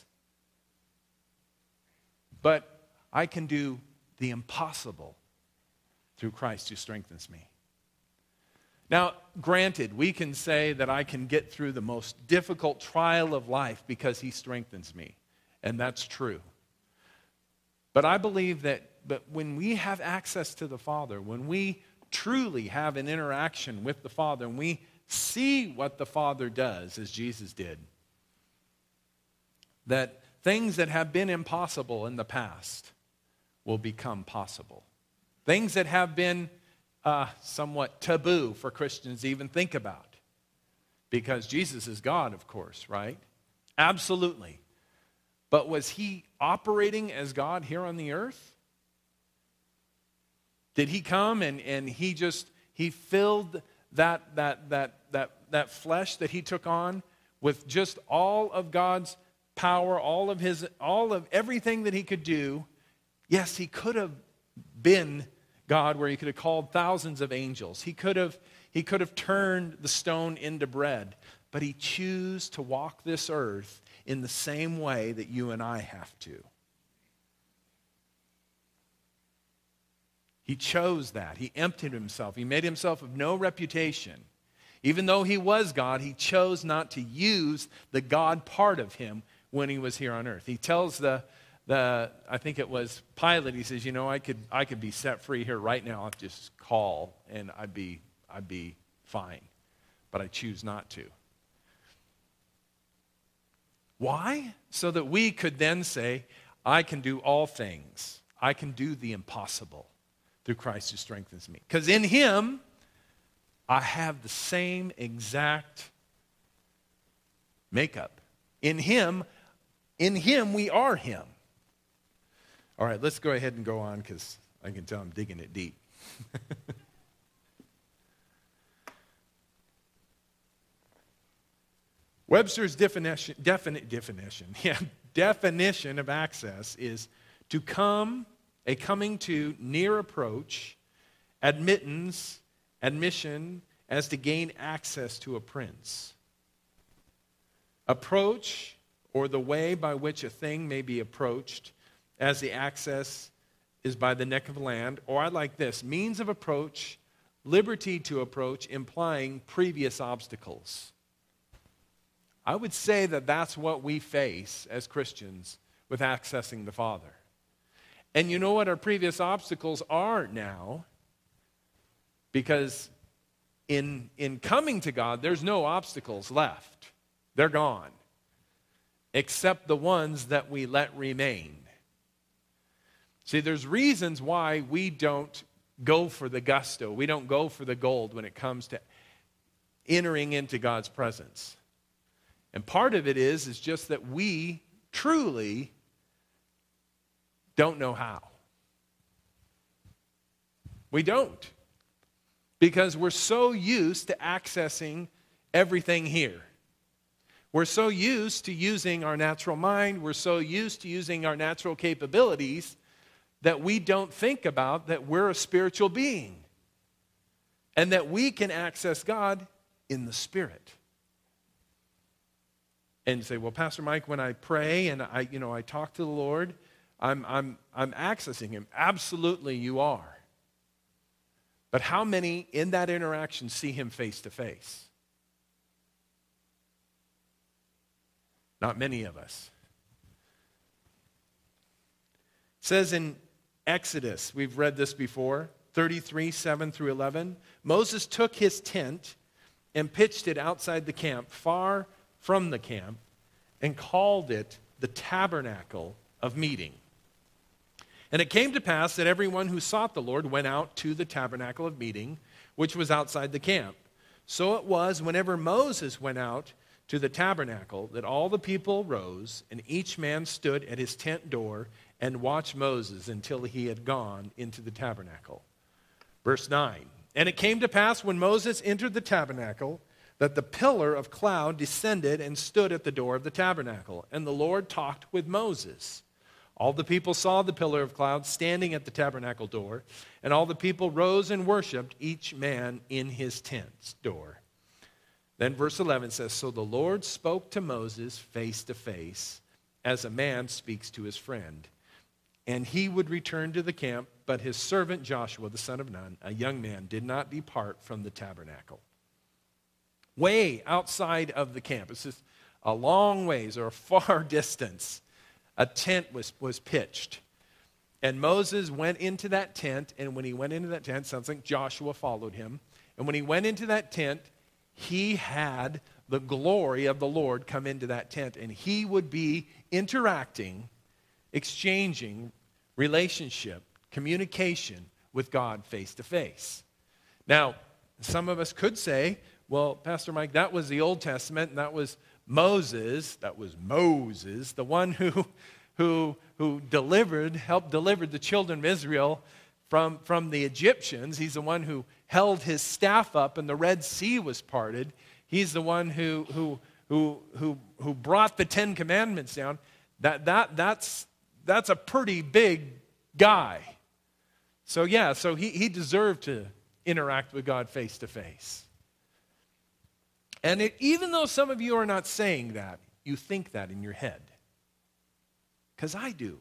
But I can do the impossible through Christ who strengthens me. Now, granted, we can say that I can get through the most difficult trial of life because he strengthens me. And that's true. But I believe that but when we have access to the Father, when we truly have an interaction with the Father, and we see what the Father does, as Jesus did, that things that have been impossible in the past will become possible. Things that have been uh, somewhat taboo for Christians to even think about. Because Jesus is God, of course, right? Absolutely. But was he operating as God here on the earth? Did he come and, and he just, he filled that, that, that, that, that flesh that he took on with just all of God's power, all of his, all of everything that he could do? Yes, he could have been God where he could have called thousands of angels. He could have, he could have turned the stone into bread. But he chose to walk this earth in the same way that you and I have to. He chose that. He emptied himself. He made himself of no reputation. Even though he was God, he chose not to use the God part of him when he was here on earth. He tells the, the I think it was Pilate, he says, you know, I could I could be set free here right now. I'll just call and I'd be I'd be fine. But I choose not to. Why? So that we could then say, I can do all things. I can do the impossible through Christ who strengthens me. Because in him, I have the same exact makeup. In him, in him we are him. All right, let's go ahead and go on because I can tell I'm digging it deep. Webster's definition, defini- definition, yeah, definition of access is to come, a coming to, near approach, admittance, admission, as to gain access to a prince. Approach, or the way by which a thing may be approached, as the access is by the neck of land, or I like this, means of approach, liberty to approach, implying previous obstacles. I would say that that's what we face as Christians with accessing the Father. And you know what our previous obstacles are now? Because in, in coming to God, there's no obstacles left. They're gone. Except the ones that we let remain. See, there's reasons why we don't go for the gusto. We don't go for the gold when it comes to entering into God's presence. And part of it is, is just that we truly don't know how. We don't. Because we're so used to accessing everything here. We're so used to using our natural mind, we're so used to using our natural capabilities that we don't think about that we're a spiritual being and that we can access God in the Spirit. And you say, well, Pastor Mike, when I pray and I, you know, I talk to the Lord, I'm, I'm, I'm accessing Him. Absolutely, you are. But how many in that interaction see Him face to face? Not many of us. It says in Exodus, we've read this before, thirty-three, seven through eleven, Moses took his tent and pitched it outside the camp, far from the camp, and called it the tabernacle of meeting. And it came to pass that everyone who sought the Lord went out to the tabernacle of meeting, which was outside the camp. So it was whenever Moses went out to the tabernacle that all the people rose, and each man stood at his tent door and watched Moses until he had gone into the tabernacle. Verse nine, and it came to pass when Moses entered the tabernacle that the pillar of cloud descended and stood at the door of the tabernacle, and the Lord talked with Moses. All the people saw the pillar of cloud standing at the tabernacle door, and all the people rose and worshiped, each man in his tent's door. Then verse eleven says, so the Lord spoke to Moses face to face, as a man speaks to his friend. And he would return to the camp, but his servant Joshua, the son of Nun, a young man, did not depart from the tabernacle. Way outside of the camp, it's just a long ways or a far distance, a tent was, was pitched. And Moses went into that tent, and when he went into that tent, sounds like Joshua followed him. And when he went into that tent, he had the glory of the Lord come into that tent, and he would be interacting, exchanging relationship, communication with God face to face. Now, some of us could say, well, Pastor Mike, that was the Old Testament, and that was Moses, that was Moses, the one who, who, who delivered, helped deliver the children of Israel from, from the Egyptians. He's the one who held his staff up and the Red Sea was parted. He's the one who, who, who, who, who brought the Ten Commandments down. That, that, that's, that's a pretty big guy. So yeah, so he, he deserved to interact with God face to face. And it, even though some of you are not saying that, you think that in your head. Because I do.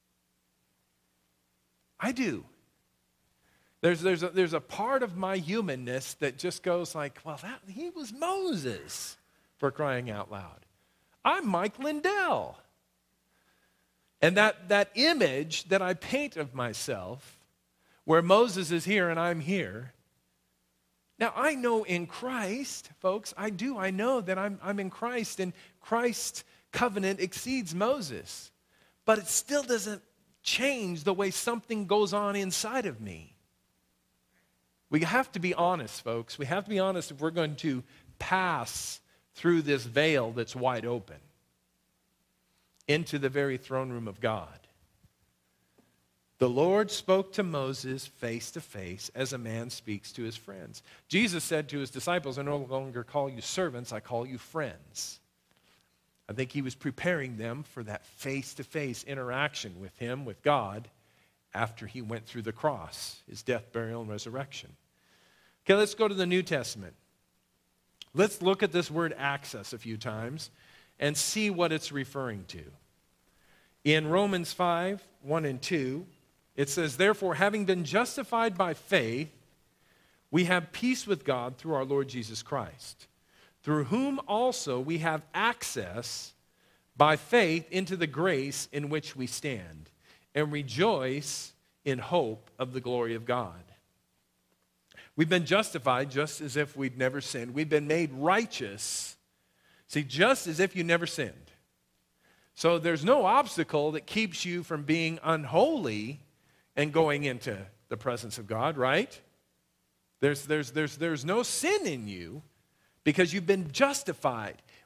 I do. There's, there's, a, there's a part of my humanness that just goes like, well, that, he was Moses, for crying out loud. I'm Mike Lindell. And that, that image that I paint of myself, where Moses is here and I'm here. Now, I know in Christ, folks, I do. I know that I'm, I'm in Christ, and Christ's covenant exceeds Moses. But it still doesn't change the way something goes on inside of me. We have to be honest, folks. We have to be honest if we're going to pass through this veil that's wide open into the very throne room of God. The Lord spoke to Moses face to face as a man speaks to his friends. Jesus said to his disciples, I no longer call you servants, I call you friends. I think he was preparing them for that face-to-face interaction with him, with God, after he went through the cross, his death, burial, and resurrection. Okay, let's go to the New Testament. Let's look at this word access a few times and see what it's referring to. In Romans five, one and two, it says, therefore, having been justified by faith, we have peace with God through our Lord Jesus Christ, through whom also we have access by faith into the grace in which we stand, and rejoice in hope of the glory of God. We've been justified just as if we'd never sinned. We've been made righteous, see, just as if you never sinned. So there's no obstacle that keeps you from being unholy and going into the presence of God, right? There's, there's, there's, there's no sin in you because you've been justified.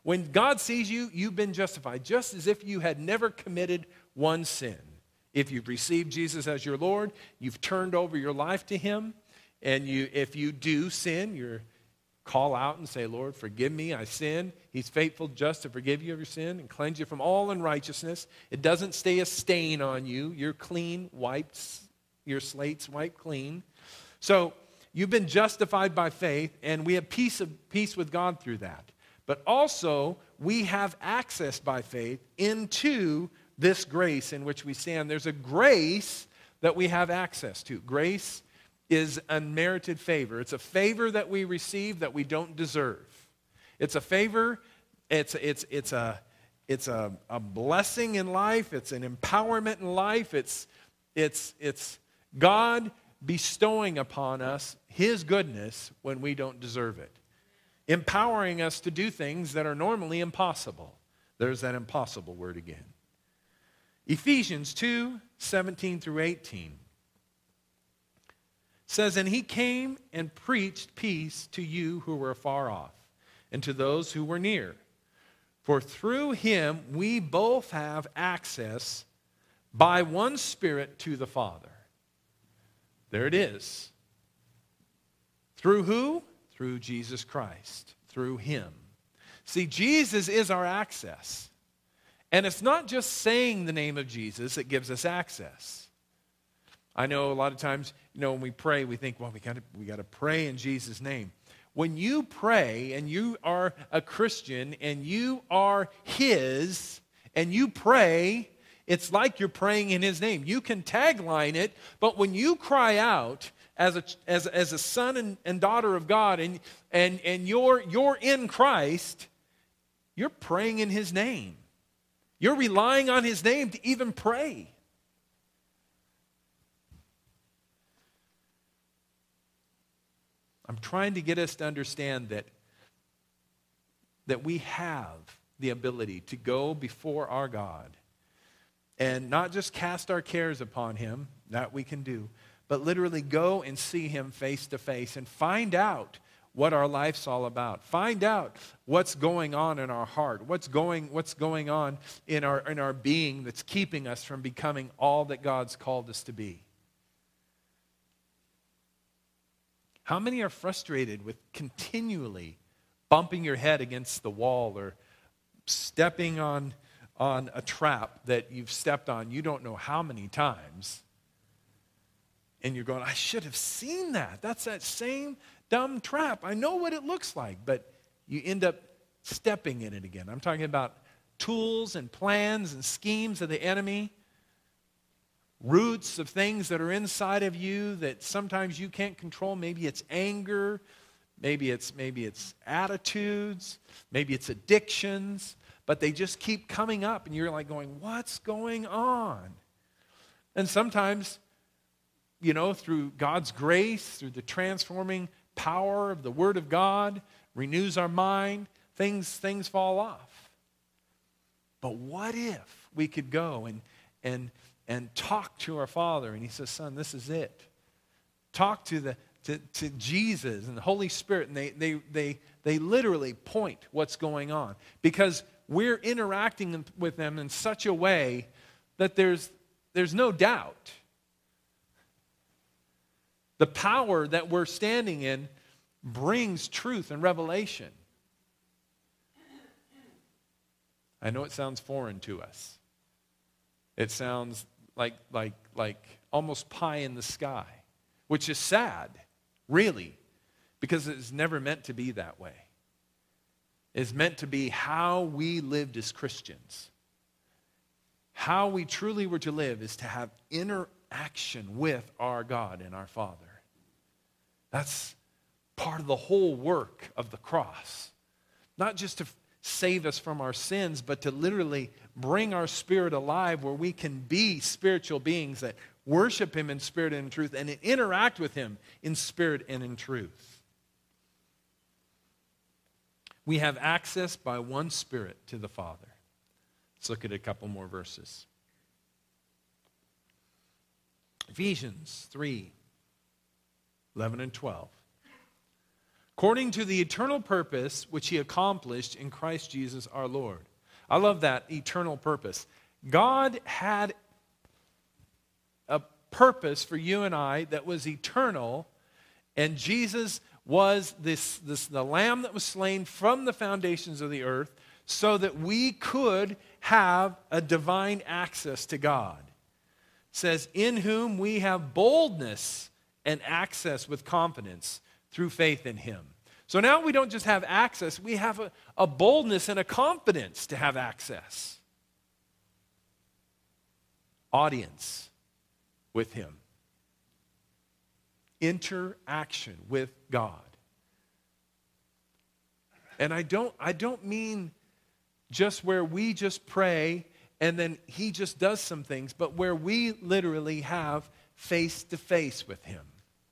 When God sees you, you've been justified, just as if you had never committed one sin. If you've received Jesus as your Lord, you've turned over your life to him, and you, if you do sin, you call out and say, Lord, forgive me, I sinned. He's faithful, just to forgive you of your sin and cleanse you from all unrighteousness. It doesn't stay a stain on you. You're clean, wiped, your slate's wiped clean. So you've been justified by faith, and we have peace of peace with God through that. But also, we have access by faith into this grace in which we stand. There's a grace that we have access to. Grace is unmerited favor. It's a favor that we receive that we don't deserve. It's a favor, it's, it's, it's, a, it's a, a blessing in life, it's an empowerment in life, it's, it's, it's God bestowing upon us his goodness when we don't deserve it. Empowering us to do things that are normally impossible. There's that impossible word again. Ephesians two, seventeen through eighteen says, and he came and preached peace to you who were afar off, and to those who were near. For through him we both have access by one Spirit to the Father. There it is. Through who? Through Jesus Christ. Through him. See, Jesus is our access. And it's not just saying the name of Jesus that gives us access. I know a lot of times, you know, when we pray, we think, well, we got to we got to pray in Jesus' name. When you pray and you are a Christian and you are his and you pray, it's like you're praying in his name. You can tagline it, but when you cry out as a as, as a son and, and daughter of God and and and you're you're in Christ, you're praying in his name. You're relying on his name to even pray. I'm trying to get us to understand that, that we have the ability to go before our God and not just cast our cares upon him, that we can do, but literally go and see him face to face and find out what our life's all about. Find out what's going on in our heart, what's going, what's going on in our, in our being that's keeping us from becoming all that God's called us to be. How many are frustrated with continually bumping your head against the wall or stepping on, on a trap that you've stepped on you don't know how many times? And you're going, I should have seen that. That's that same dumb trap. I know what it looks like, but you end up stepping in it again. I'm talking about tools and plans and schemes of the enemy. Roots of things that are inside of you that sometimes you can't control. Maybe it's anger, maybe it's maybe it's attitudes, maybe it's addictions, but they just keep coming up and you're like going, what's going on? And sometimes, you know, through God's grace, through the transforming power of the Word of God, renews our mind, things things fall off. But what if we could go and and and talk to our Father, and he says, son, this is it. Talk to the to, to Jesus and the Holy Spirit, and they they they they literally point what's going on. Because we're interacting with them in such a way that there's there's no doubt. The power that we're standing in brings truth and revelation. I know it sounds foreign to us. It sounds like like like almost pie in the sky, which is sad, really, because it's never meant to be that way. It's meant to be how we lived as Christians. How we truly were to live is to have interaction with our God and our Father. That's part of the whole work of the cross. Not just to save us from our sins, but to literally bring our spirit alive where we can be spiritual beings that worship him in spirit and in truth and interact with him in spirit and in truth. We have access by one Spirit to the Father. Let's look at a couple more verses. Ephesians three, eleven and twelve. according to the eternal purpose which he accomplished in Christ Jesus our Lord. I love that, eternal purpose. God had a purpose for you and I that was eternal, and Jesus was this, this the lamb that was slain from the foundations of the earth so that we could have a divine access to God. It says, in whom we have boldness and access with confidence through faith in him. So now we don't just have access, we have a, a boldness and a confidence to have access. Audience with him. Interaction with God. And I don't, I don't mean just where we just pray and then he just does some things, but where we literally have face-to-face with him.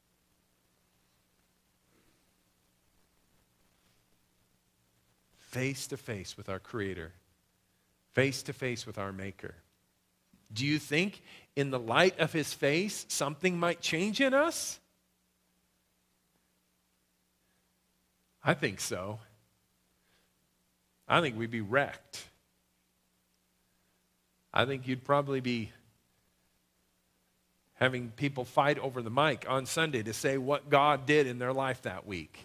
Face-to-face with our Creator. Face-to-face with our Maker. Do you think in the light of his face something might change in us? I think so. I think we'd be wrecked. I think you'd probably be having people fight over the mic on Sunday to say what God did in their life that week.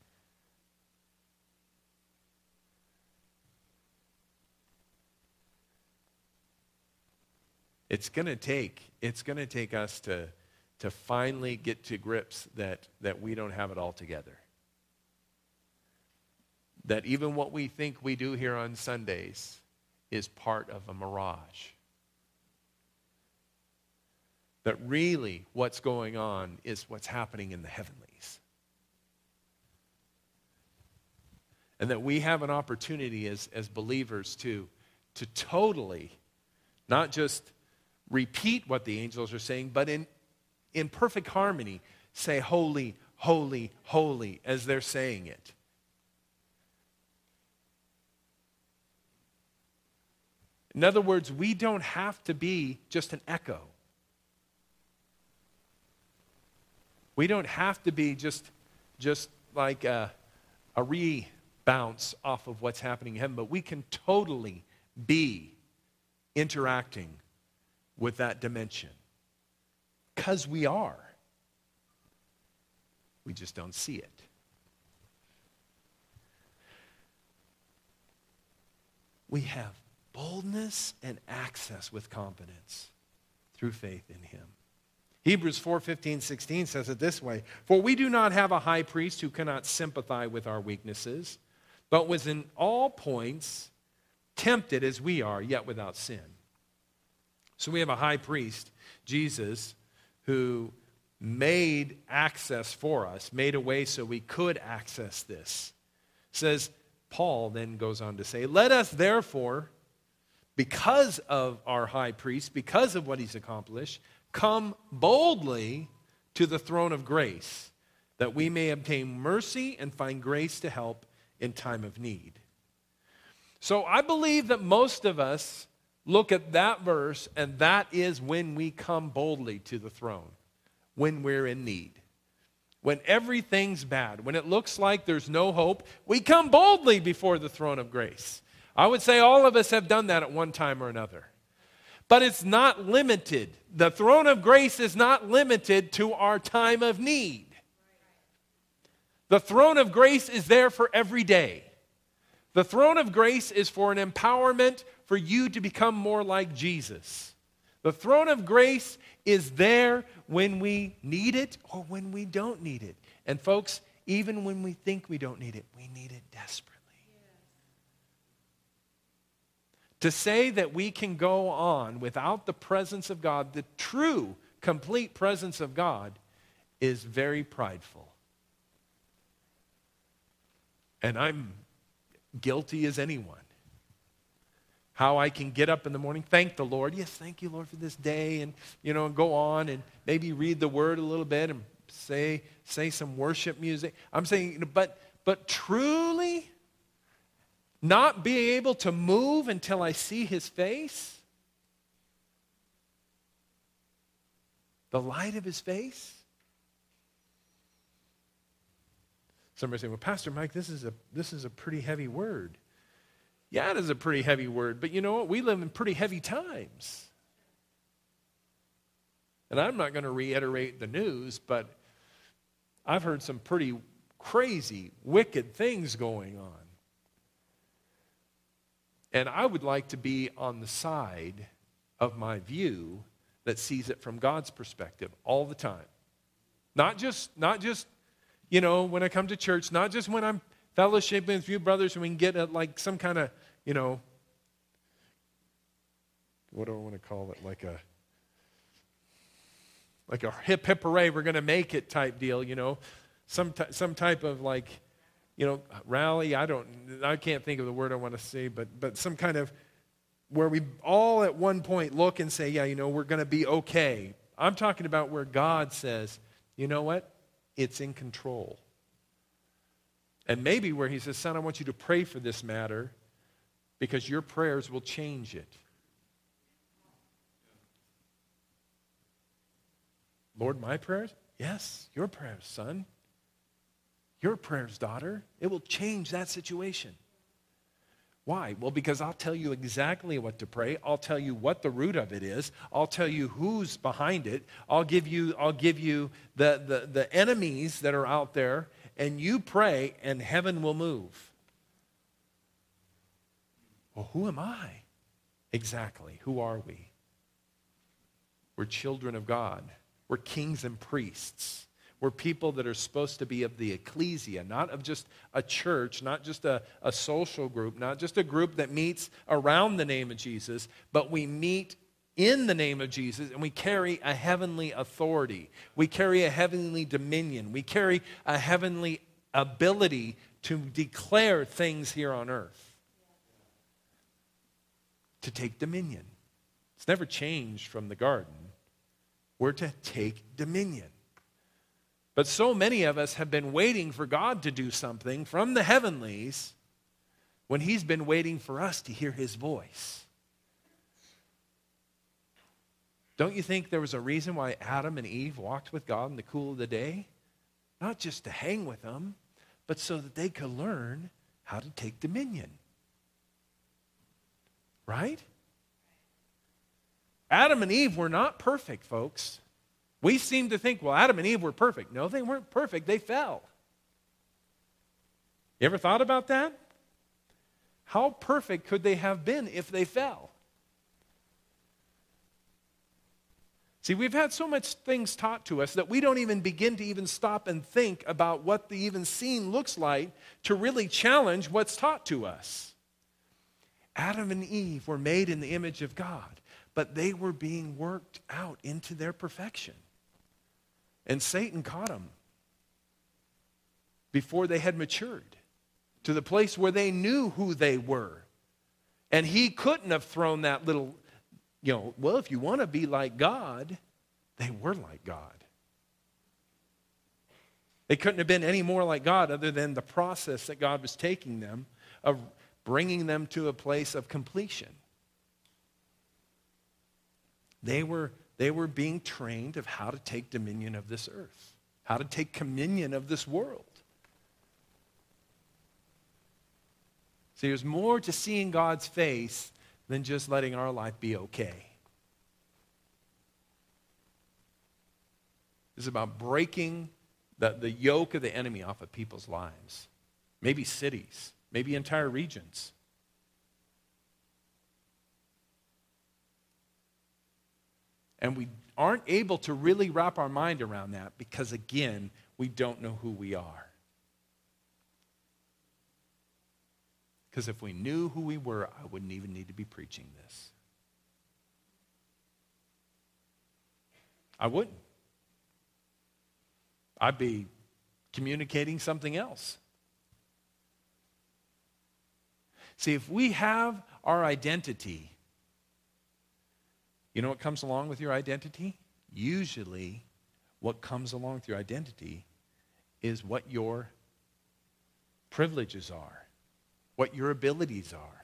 It's going to take, it's going to take us to, to finally get to grips that, that we don't have it all together. That even what we think we do here on Sundays is part of a mirage. That really what's going on is what's happening in the heavenlies. And that we have an opportunity as, as believers to, to totally, not just repeat what the angels are saying, but in, in perfect harmony, say, holy, holy, holy, as they're saying it. In other words, we don't have to be just an echo. We don't have to be just, just like a, a rebounce off of what's happening in heaven, but we can totally be interacting with that dimension. Because we are. We just don't see it. We have boldness and access with confidence through faith in him. Hebrews four, fifteen, sixteen says it this way, for we do not have a high priest who cannot sympathize with our weaknesses, but was in all points tempted as we are, yet without sin. So we have a high priest, Jesus, who made access for us, made a way so we could access this. Says, Paul then goes on to say, let us therefore, because of our high priest, because of what he's accomplished, come boldly to the throne of grace, that we may obtain mercy and find grace to help in time of need. So I believe that most of us look at that verse, and that is when we come boldly to the throne, when we're in need. When everything's bad, when it looks like there's no hope, we come boldly before the throne of grace. I would say all of us have done that at one time or another. But it's not limited. The throne of grace is not limited to our time of need. The throne of grace is there for every day. The throne of grace is for an empowerment for you to become more like Jesus. The throne of grace is there when we need it or when we don't need it. And folks, even when we think we don't need it, we need it desperately. To say that we can go on without the presence of God, the true, complete presence of God, is very prideful. And I'm guilty as anyone. How I can get up in the morning, thank the Lord. Yes, thank you, Lord, for this day. And, you know, go on and maybe read the word a little bit and say, say some worship music. I'm saying, but, but truly not being able to move until I see his face, the light of his face. Somebody say, well, Pastor Mike, this is a this is a pretty heavy word. Yeah, it is a pretty heavy word, but you know what? We live in pretty heavy times. And I'm not going to reiterate the news, but I've heard some pretty crazy, wicked things going on. And I would like to be on the side of my view that sees it from God's perspective all the time. Not just, not just, you know, when I come to church, not just when I'm fellowshipping with you brothers and we can get a, like some kind of, you know, what do I want to call it? Like a, like a hip, hip hooray, we're going to make it type deal, you know. Some, t- some type of like, you know, rally, I don't, I can't think of the word I want to say, but but some kind of, where we all at one point look and say, yeah, you know, we're going to be okay. I'm talking about where God says, you know what? It's in control. And maybe where he says, son, I want you to pray for this matter because your prayers will change it. Lord, my prayers? Yes, your prayers, son. Your prayers, daughter. It will change that situation. Why? Well, because I'll tell you exactly what to pray. I'll tell you what the root of it is. I'll tell you who's behind it. I'll give you, I'll give you the, the, the enemies that are out there, and you pray, and heaven will move. Well, who am I? Exactly. Who are we? We're children of God. We're kings and priests. We're people that are supposed to be of the ecclesia, not of just a church, not just a, a social group, not just a group that meets around the name of Jesus, but we meet in the name of Jesus and we carry a heavenly authority. We carry a heavenly dominion. We carry a heavenly ability to declare things here on earth. To take dominion. It's never changed from the garden. We're to take dominion. But so many of us have been waiting for God to do something from the heavenlies when he's been waiting for us to hear his voice. Don't you think there was a reason why Adam and Eve walked with God in the cool of the day? Not just to hang with him, but so that they could learn how to take dominion. Right? Adam and Eve were not perfect, folks. We seem to think, well, Adam and Eve were perfect. No, they weren't perfect. They fell. You ever thought about that? How perfect could they have been if they fell? See, we've had so much things taught to us that we don't even begin to even stop and think about what the even scene looks like to really challenge what's taught to us. Adam and Eve were made in the image of God, but they were being worked out into their perfection. And Satan caught them before they had matured to the place where they knew who they were. And he couldn't have thrown that little, you know, well, if you want to be like God, they were like God. They couldn't have been any more like God other than the process that God was taking them of bringing them to a place of completion. They were They were being trained of how to take dominion of this earth, how to take communion of this world. See, there's more to seeing God's face than just letting our life be okay. It's about breaking the, the yoke of the enemy off of people's lives, maybe cities, maybe entire regions. And we aren't able to really wrap our mind around that because, again, we don't know who we are. Because if we knew who we were, I wouldn't even need to be preaching this. I wouldn't. I'd be communicating something else. See, if we have our identity, you know what comes along with your identity? Usually, what comes along with your identity is what your privileges are, what your abilities are.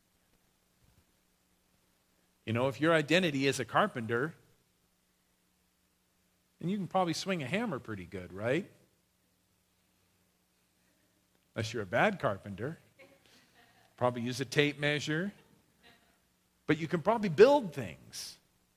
You know, if your identity is a carpenter, then you can probably swing a hammer pretty good, right? unless you're a bad carpenter. Probably use a tape measure. But you can probably build things.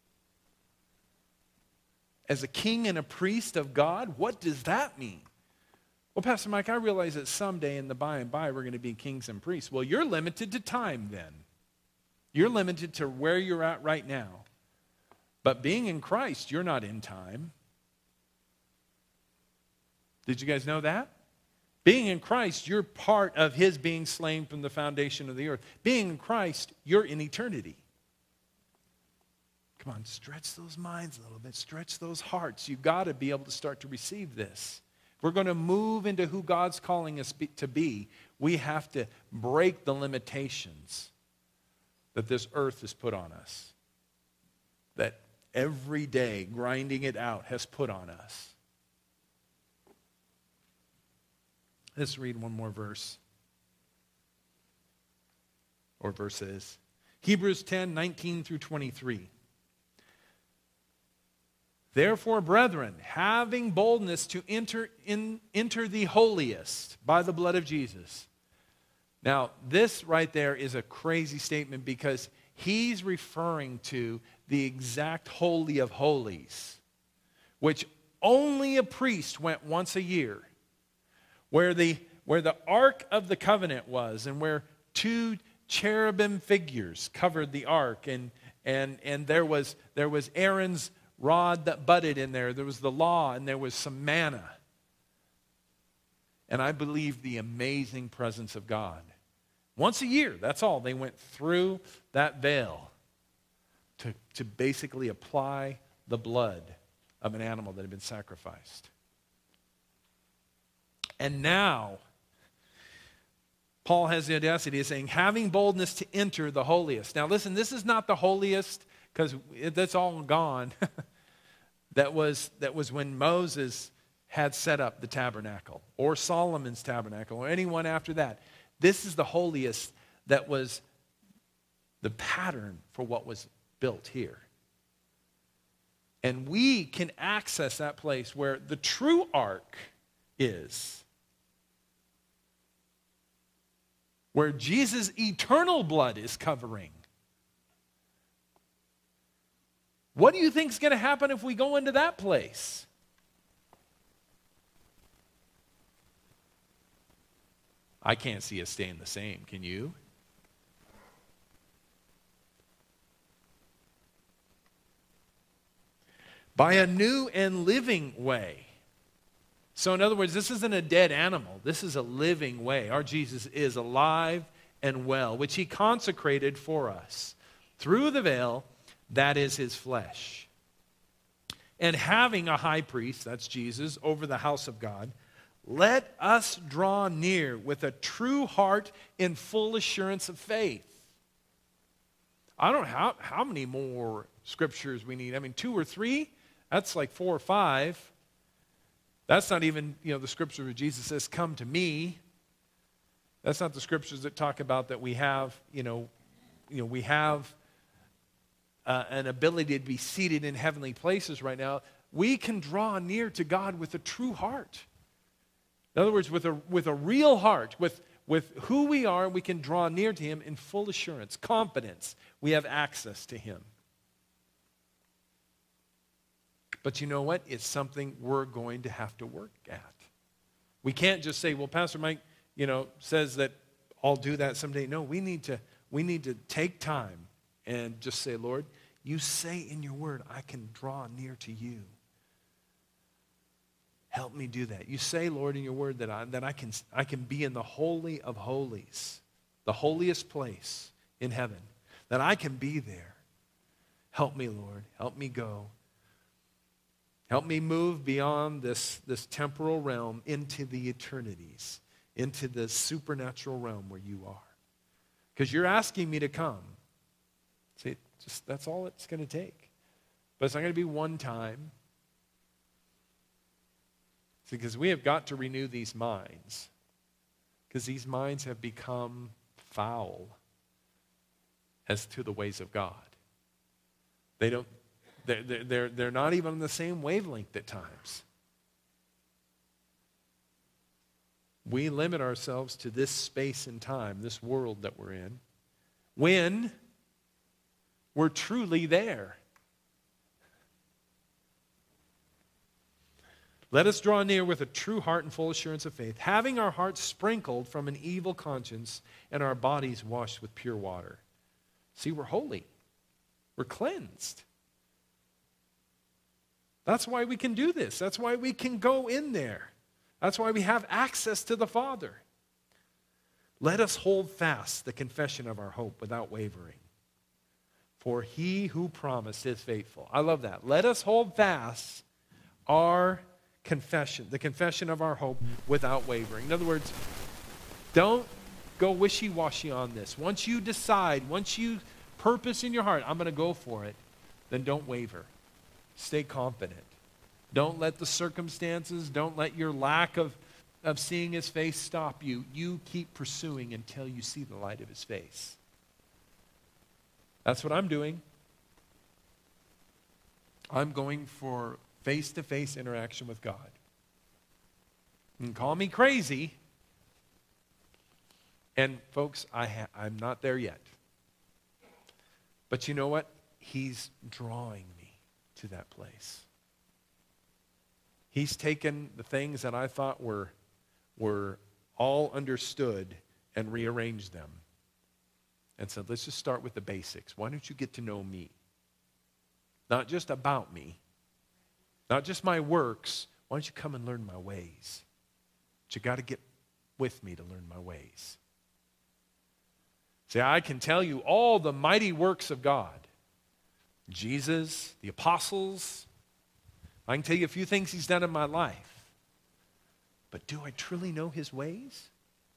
As a king and a priest of God, what does that mean? Well, Pastor Mike, I realize that someday in the by and by we're going to be kings and priests. Well, you're limited to time then. You're limited to where you're at right now. But being in Christ, you're not in time. Did you guys know that? Being in Christ, you're part of his being slain from the foundation of the earth. Being in Christ, you're in eternity. Come on, stretch those minds a little bit. Stretch those hearts. You've got to be able to start to receive this. If we're going to move into who God's calling us be, to be, we have to break the limitations that this earth has put on us. That every day grinding it out has put on us. Let's read one more verse. Or verses. Hebrews ten, nineteen through twenty-three. Therefore, brethren, having boldness to enter in, enter the holiest by the blood of Jesus. Now, this right there is a crazy statement because he's referring to the exact holy of holies, which only a priest went once a year, where the, where the Ark of the Covenant was and where two cherubim figures covered the Ark, and, and, and there was, there was Aaron's rod that budded in there. There was the law, and there was some manna. And I believe the amazing presence of God. Once a year, that's all. They went through that veil to, to basically apply the blood of an animal that had been sacrificed. And now, Paul has the audacity of saying, having boldness to enter the holiest. Now listen, this is not the holiest, because that's all gone. that was that was when Moses had set up the tabernacle, or Solomon's tabernacle, or anyone after that. This is the holiest that was the pattern for what was built here. And we can access that place where the true ark is, where Jesus' eternal blood is covering. What do you think is going to happen if we go into that place? I can't see us staying the same. Can you? By a new and living way. So in other words, this isn't a dead animal. This is a living way. Our Jesus is alive and well, which he consecrated for us through the veil that is his flesh. And having a high priest, that's Jesus, over the house of God, let us draw near with a true heart in full assurance of faith. I don't know how, how many more scriptures we need. I mean, two or three? That's like four or five. That's not even, you know, the scripture where Jesus says, come to me. That's not the scriptures that talk about that we have, you know, you know, we have uh, an ability to be seated in heavenly places right now. We can draw near to God with a true heart. In other words, with a, with a real heart, with, with who we are, we can draw near to him in full assurance, confidence. We have access to him. But you know what? It's something we're going to have to work at. We can't just say, well, Pastor Mike, you know, says that I'll do that someday. No, we need to, we need to take time and just say, Lord, you say in your word, I can draw near to you. Help me do that. You say, Lord, in your word that I, that I can, I can be in the holy of holies, the holiest place in heaven, that I can be there. Help me, Lord. Help me go. Help me move beyond this, this temporal realm into the eternities, into the supernatural realm where you are. Because you're asking me to come. See, just that's all it's going to take. But it's not going to be one time. See, because we have got to renew these minds. Because these minds have become foul as to the ways of God. They don't, they're, they're, they're not even on the same wavelength at times. we limit ourselves to this space and time, this world that we're in, when we're truly there. Let us draw near with a true heart and full assurance of faith, having our hearts sprinkled from an evil conscience and our bodies washed with pure water. See, we're holy. We're cleansed. That's why we can do this. That's why we can go in there. That's why we have access to the Father. Let us hold fast the confession of our hope without wavering. For he who promised is faithful. I love that. Let us hold fast our confession, the confession of our hope without wavering. In other words, don't go wishy-washy on this. Once you decide, once you purpose in your heart, I'm going to go for it, then don't waver. Stay confident. Don't let the circumstances, don't let your lack of, of seeing his face stop you. You keep pursuing until you see the light of his face. That's what I'm doing. I'm going for face-to-face interaction with God. You can call me crazy. And folks, I ha- I'm not there yet. But you know what? He's drawing me to that place. He's taken the things that I thought were, were all understood and rearranged them. And said, let's just start with the basics. Why don't you get to know me? Not just about me. Not just my works. Why don't you come and learn my ways? But you got to get with me to learn my ways. See, I can tell you all the mighty works of God. Jesus, the apostles. I can tell you a few things he's done in my life. But do I truly know his ways?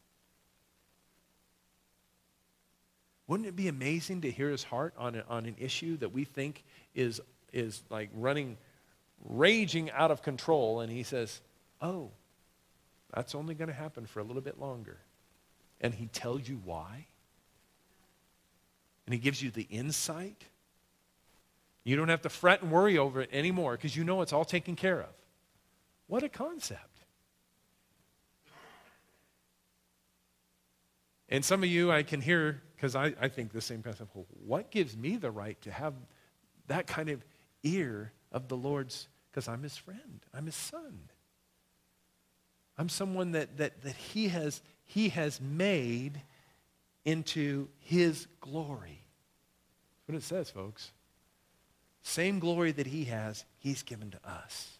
Wouldn't it be amazing to hear his heart on, a, on an issue that we think is, is like running, raging out of control, and he says, oh, that's only going to happen for a little bit longer. And he tells you why. And he gives you the insight. You don't have to fret and worry over it anymore because you know it's all taken care of. What a concept. And some of you I can hear, because I, I think the same concept, well, what gives me the right to have that kind of ear of the Lord's, because I'm his friend, I'm his son. I'm someone that, that, that he has, he has made into his glory. That's what it says, folks. Same glory that he has, he's given to us.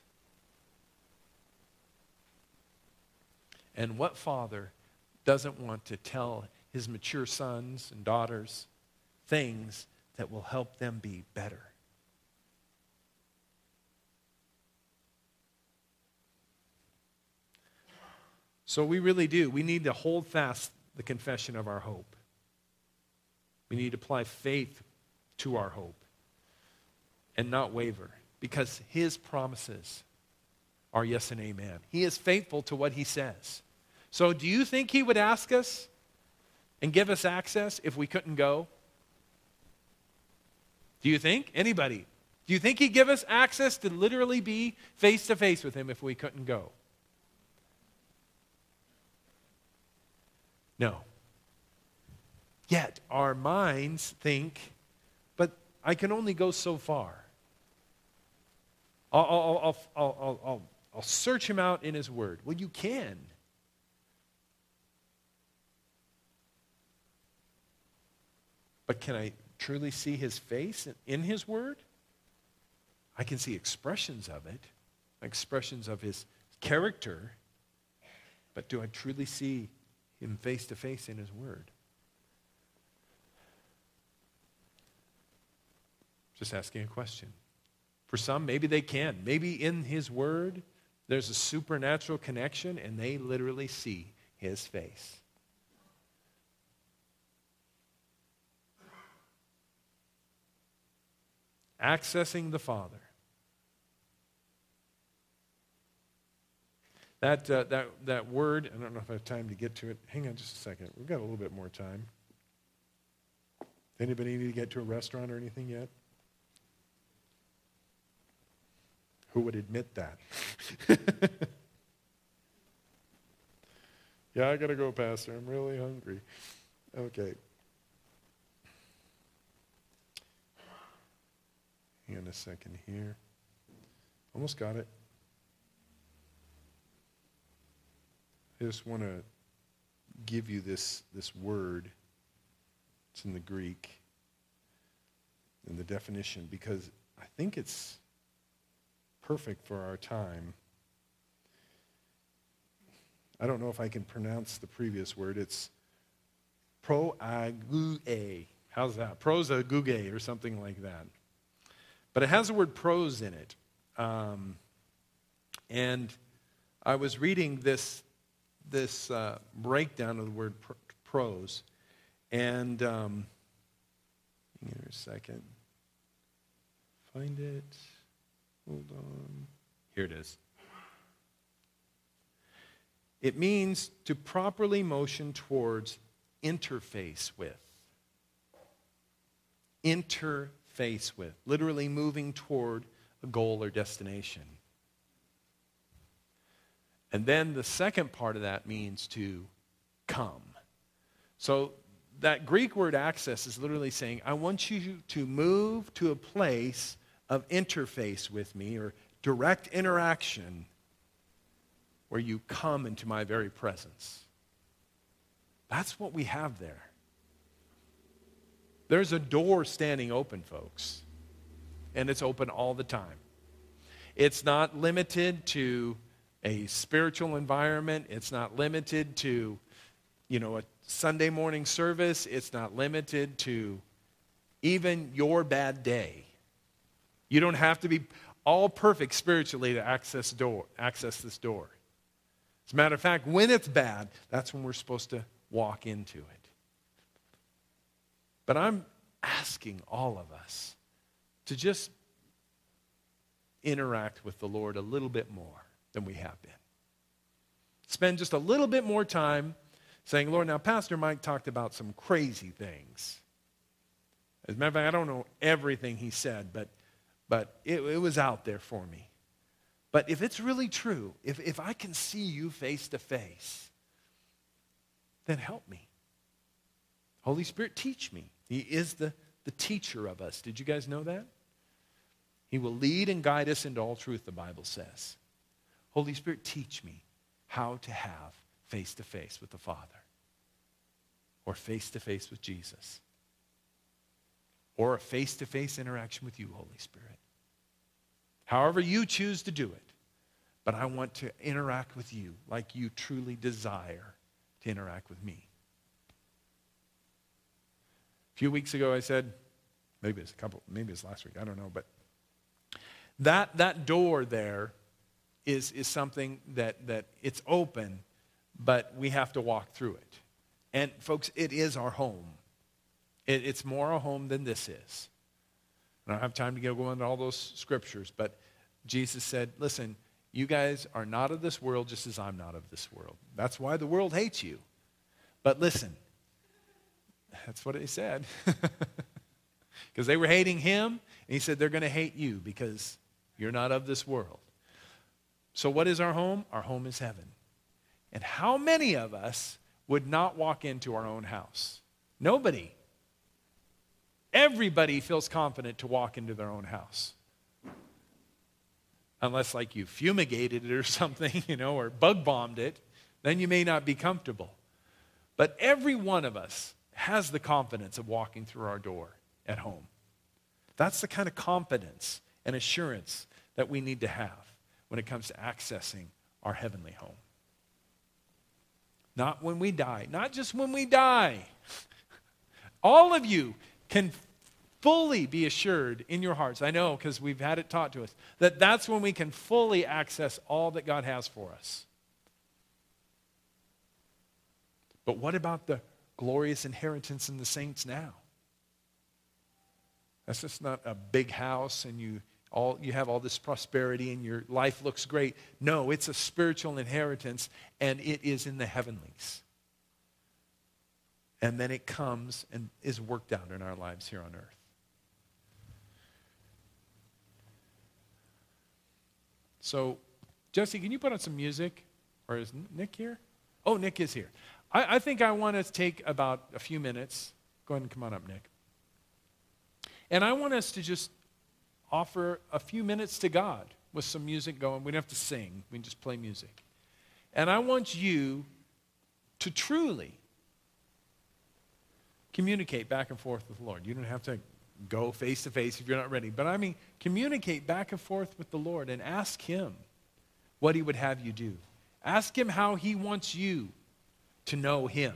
And what father doesn't want to tell his mature sons and daughters things that will help them be better? So we really do. We need to hold fast the confession of our hope. We need to apply faith to our hope and not waver, because his promises are yes and amen. He is faithful to what he says. So do you think he would ask us and give us access if we couldn't go? Do you think? Anybody? Do you think he'd give us access to literally be face to face with him if we couldn't go? No. Yet our minds think, but I can only go so far. I'll, I'll, I'll, I'll, I'll, I'll search him out in his word. Well, you can. But can I truly see his face in his word? I can see expressions of it, expressions of his character, but do I truly see him face to face in his word? Just asking a question. For some, maybe they can. Maybe in his word, there's a supernatural connection and they literally see his face. Accessing the Father. That, uh, that, that word, I don't know if I have time to get to it. Hang on just a second. We've got a little bit more time. Anybody need to get to a restaurant or anything yet? Who would admit that? Yeah, I got to go, Pastor. I'm really hungry. Okay. Hang on a second here. Almost got it. I just want to give you this, this word. It's in the Greek, in the definition, because I think it's perfect for our time. I don't know if I can pronounce the previous word. It's proaguge. How's that? Prosaguge or something like that. But it has the word pros in it. Um, and I was reading this, this uh, breakdown of the word pr- pros. And, um, give me a second. Find it. Hold on. Here it is. It means to properly motion towards, interface with. Interface with. Literally moving toward a goal or destination. And then the second part of that means to come. So that Greek word access is literally saying, I want you to move to a place of interface with me or direct interaction where you come into my very presence. That's what we have there. There's a door standing open, folks, and it's open all the time. It's not limited to a spiritual environment. It's not limited to, you know, a Sunday morning service. It's not limited to even your bad day. You don't have to be all perfect spiritually to access door, access this door. As a matter of fact, when it's bad, that's when we're supposed to walk into it. But I'm asking all of us to just interact with the Lord a little bit more than we have been. Spend just a little bit more time saying, Lord, now Pastor Mike talked about some crazy things. As a matter of fact, I don't know everything he said, but, but it, it was out there for me. But if it's really true, if, if I can see you face to face, then help me. Holy Spirit, teach me. He is the, the teacher of us. Did you guys know that? He will lead and guide us into all truth, the Bible says. Holy Spirit, teach me how to have face-to-face with the Father. Or face-to-face with Jesus. Or a face-to-face interaction with you, Holy Spirit. However you choose to do it. But I want to interact with you like you truly desire to interact with me. A few weeks ago I said, maybe it's a couple, maybe it's last week, I don't know, but that that door there is, is something that, that it's open, but we have to walk through it. And folks, it is our home. It, it's more a home than this is. I don't have time to go into all those scriptures, but Jesus said, listen, you guys are not of this world just as I'm not of this world. That's why the world hates you. But listen, that's what he said. Because they were hating him, and he said they're going to hate you because you're not of this world. So what is our home? Our home is heaven. And how many of us would not walk into our own house? Nobody. Everybody feels confident to walk into their own house. Unless like you fumigated it or something, you know, or bug bombed it, then you may not be comfortable. But every one of us has the confidence of walking through our door at home. That's the kind of confidence and assurance that we need to have when it comes to accessing our heavenly home. Not when we die, not just when we die. All of you can fully be assured in your hearts, I know because we've had it taught to us, that that's when we can fully access all that God has for us. But what about the glorious inheritance in the saints now? That's just not a big house and you all you have all this prosperity and your life looks great. No, it's a spiritual inheritance and it is in the heavenlies. And then it comes and is worked out in our lives here on earth. So, Jesse, can you put on some music? Or is Nick here? Oh, Nick is here. I, I think I want to take about a few minutes. Go ahead and come on up, Nick. And I want us to just offer a few minutes to God with some music going. We don't have to sing. We can just play music. And I want you to truly communicate back and forth with the Lord. You don't have to go face to face if you're not ready. But I mean, communicate back and forth with the Lord and ask him what he would have you do. Ask him how he wants you to know him.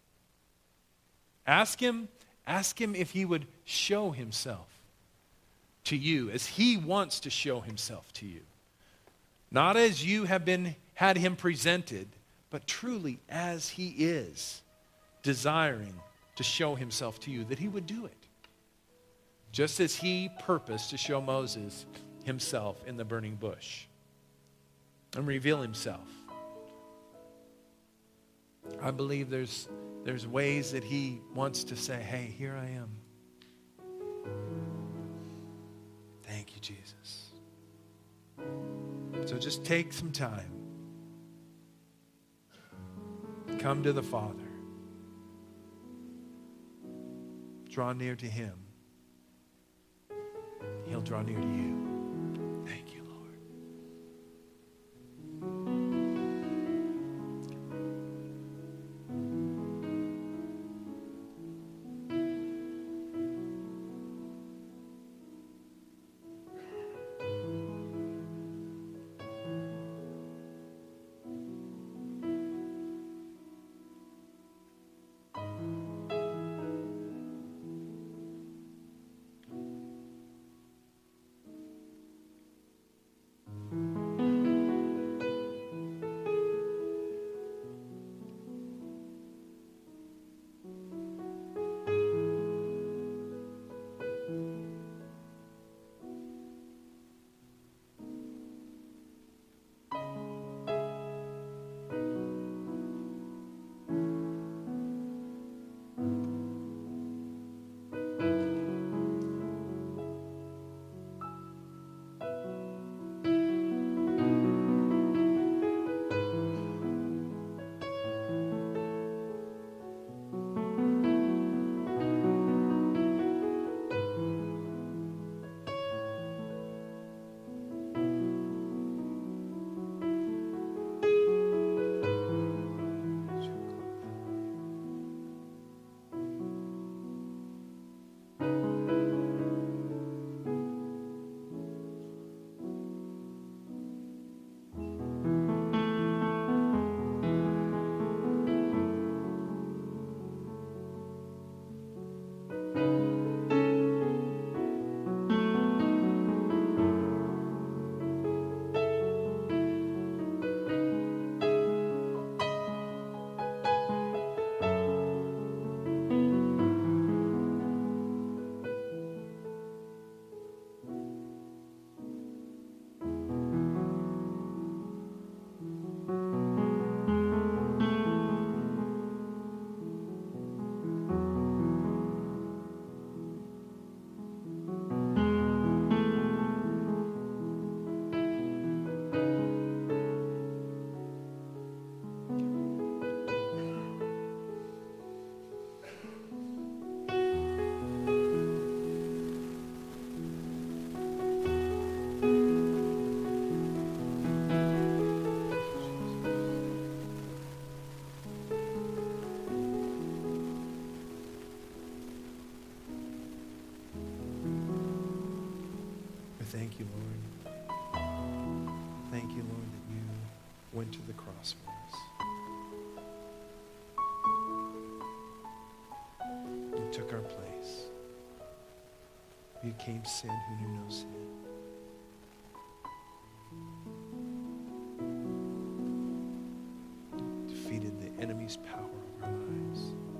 Ask him, ask him if he would show himself to you as he wants to show himself to you. Not as you have been had him presented, but truly as he is desiring to show himself to you, that he would do it. Just as he purposed to show Moses himself in the burning bush and reveal himself. I believe there's, there's ways that he wants to say, hey, here I am. Thank you, Jesus. So just take some time. Come to the Father. Draw near to him. He'll draw near to you. Thank you, Lord. Thank you, Lord. Thank you, Lord, that you went to the cross for us. You took our place. You became sin who knew no sin. Defeated the enemy's power over our lives.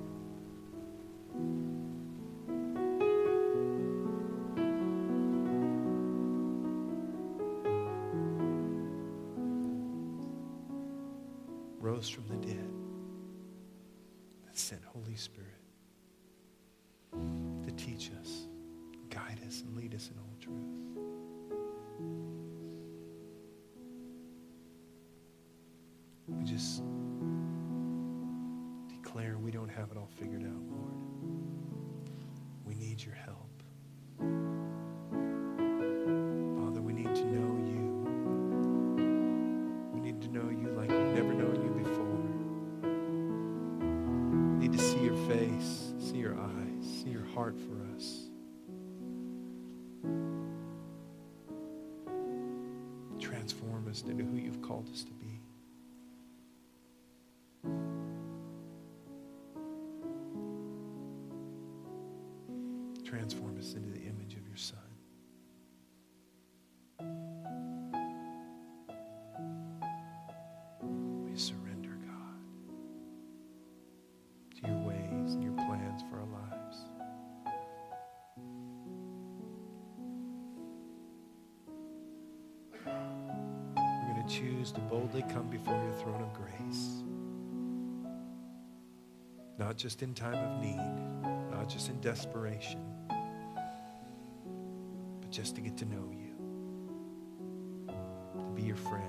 Rose from the dead, that sent Holy Spirit to teach us, guide us, and lead us in all truth. We just have it all figured out, Lord. We need your help. Father, we need to know you. We need to know you like we've never known you before. We need to see your face, see your eyes, see your heart for us. Transform us into who you've called us to be. Transform us into the image of your Son. We surrender, God, to your ways and your plans for our lives. We're going to choose to boldly come before your throne of grace. Not just in time of need, not just in desperation, but just to get to know you, to be your friend.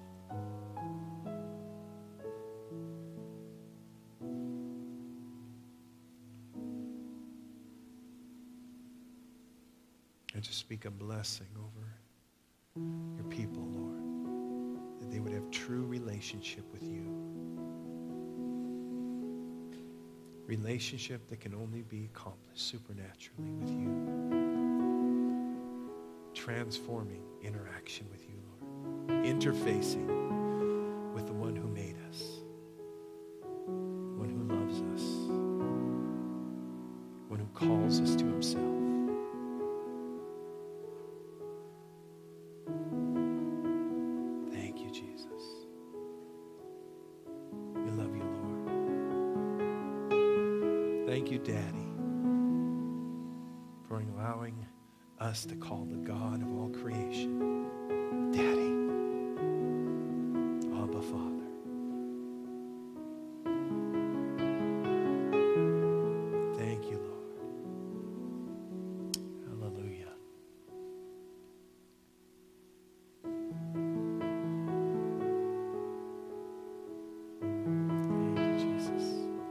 I just speak a blessing over your people, Lord, that they would have true relationship with you. Relationship that can only be accomplished supernaturally with you. Transforming interaction with you, Lord. Interfacing with the one who made us. One who loves us. One who calls us to himself. Thank you, Jesus. We love you, Lord. Thank you, Daddy, for allowing us to call the God of all creation Daddy, Abba, Father. Thank you, Lord. Hallelujah. Thank you, Jesus.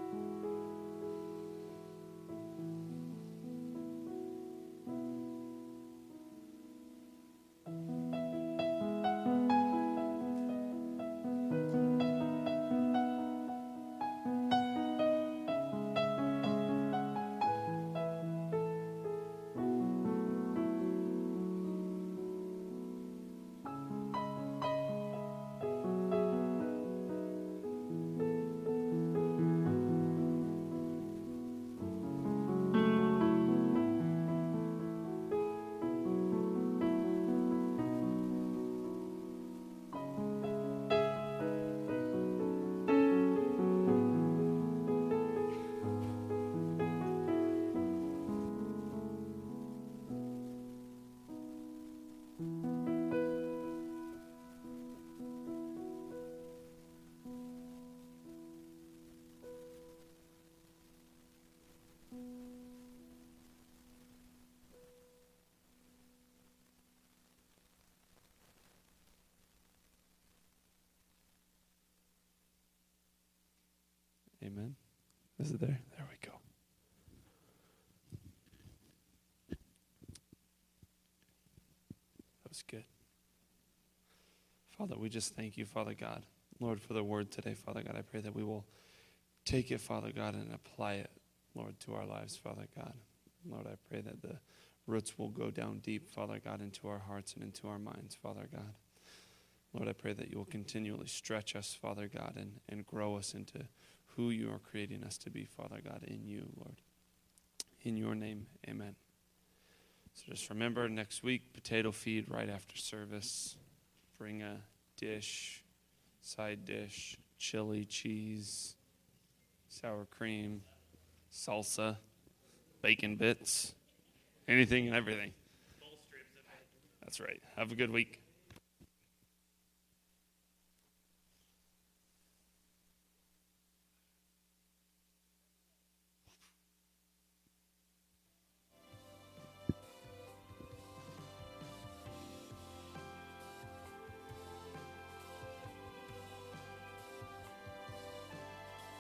Amen. Is it there? There we go. That was good. Father, we just thank you, Father God. Lord, for the word today, Father God. I pray that we will take it, Father God, and apply it, Lord, to our lives, Father God. Lord, I pray that the roots will go down deep, Father God, into our hearts and into our minds, Father God. Lord, I pray that you will continually stretch us, Father God, and, and grow us into who you are creating us to be, Father God, in you, Lord. In your name, amen. So just remember, next week, potato feed right after service. Bring a dish, side dish, chili, cheese, sour cream, salsa, bacon bits, anything and everything. That's right. Have a good week.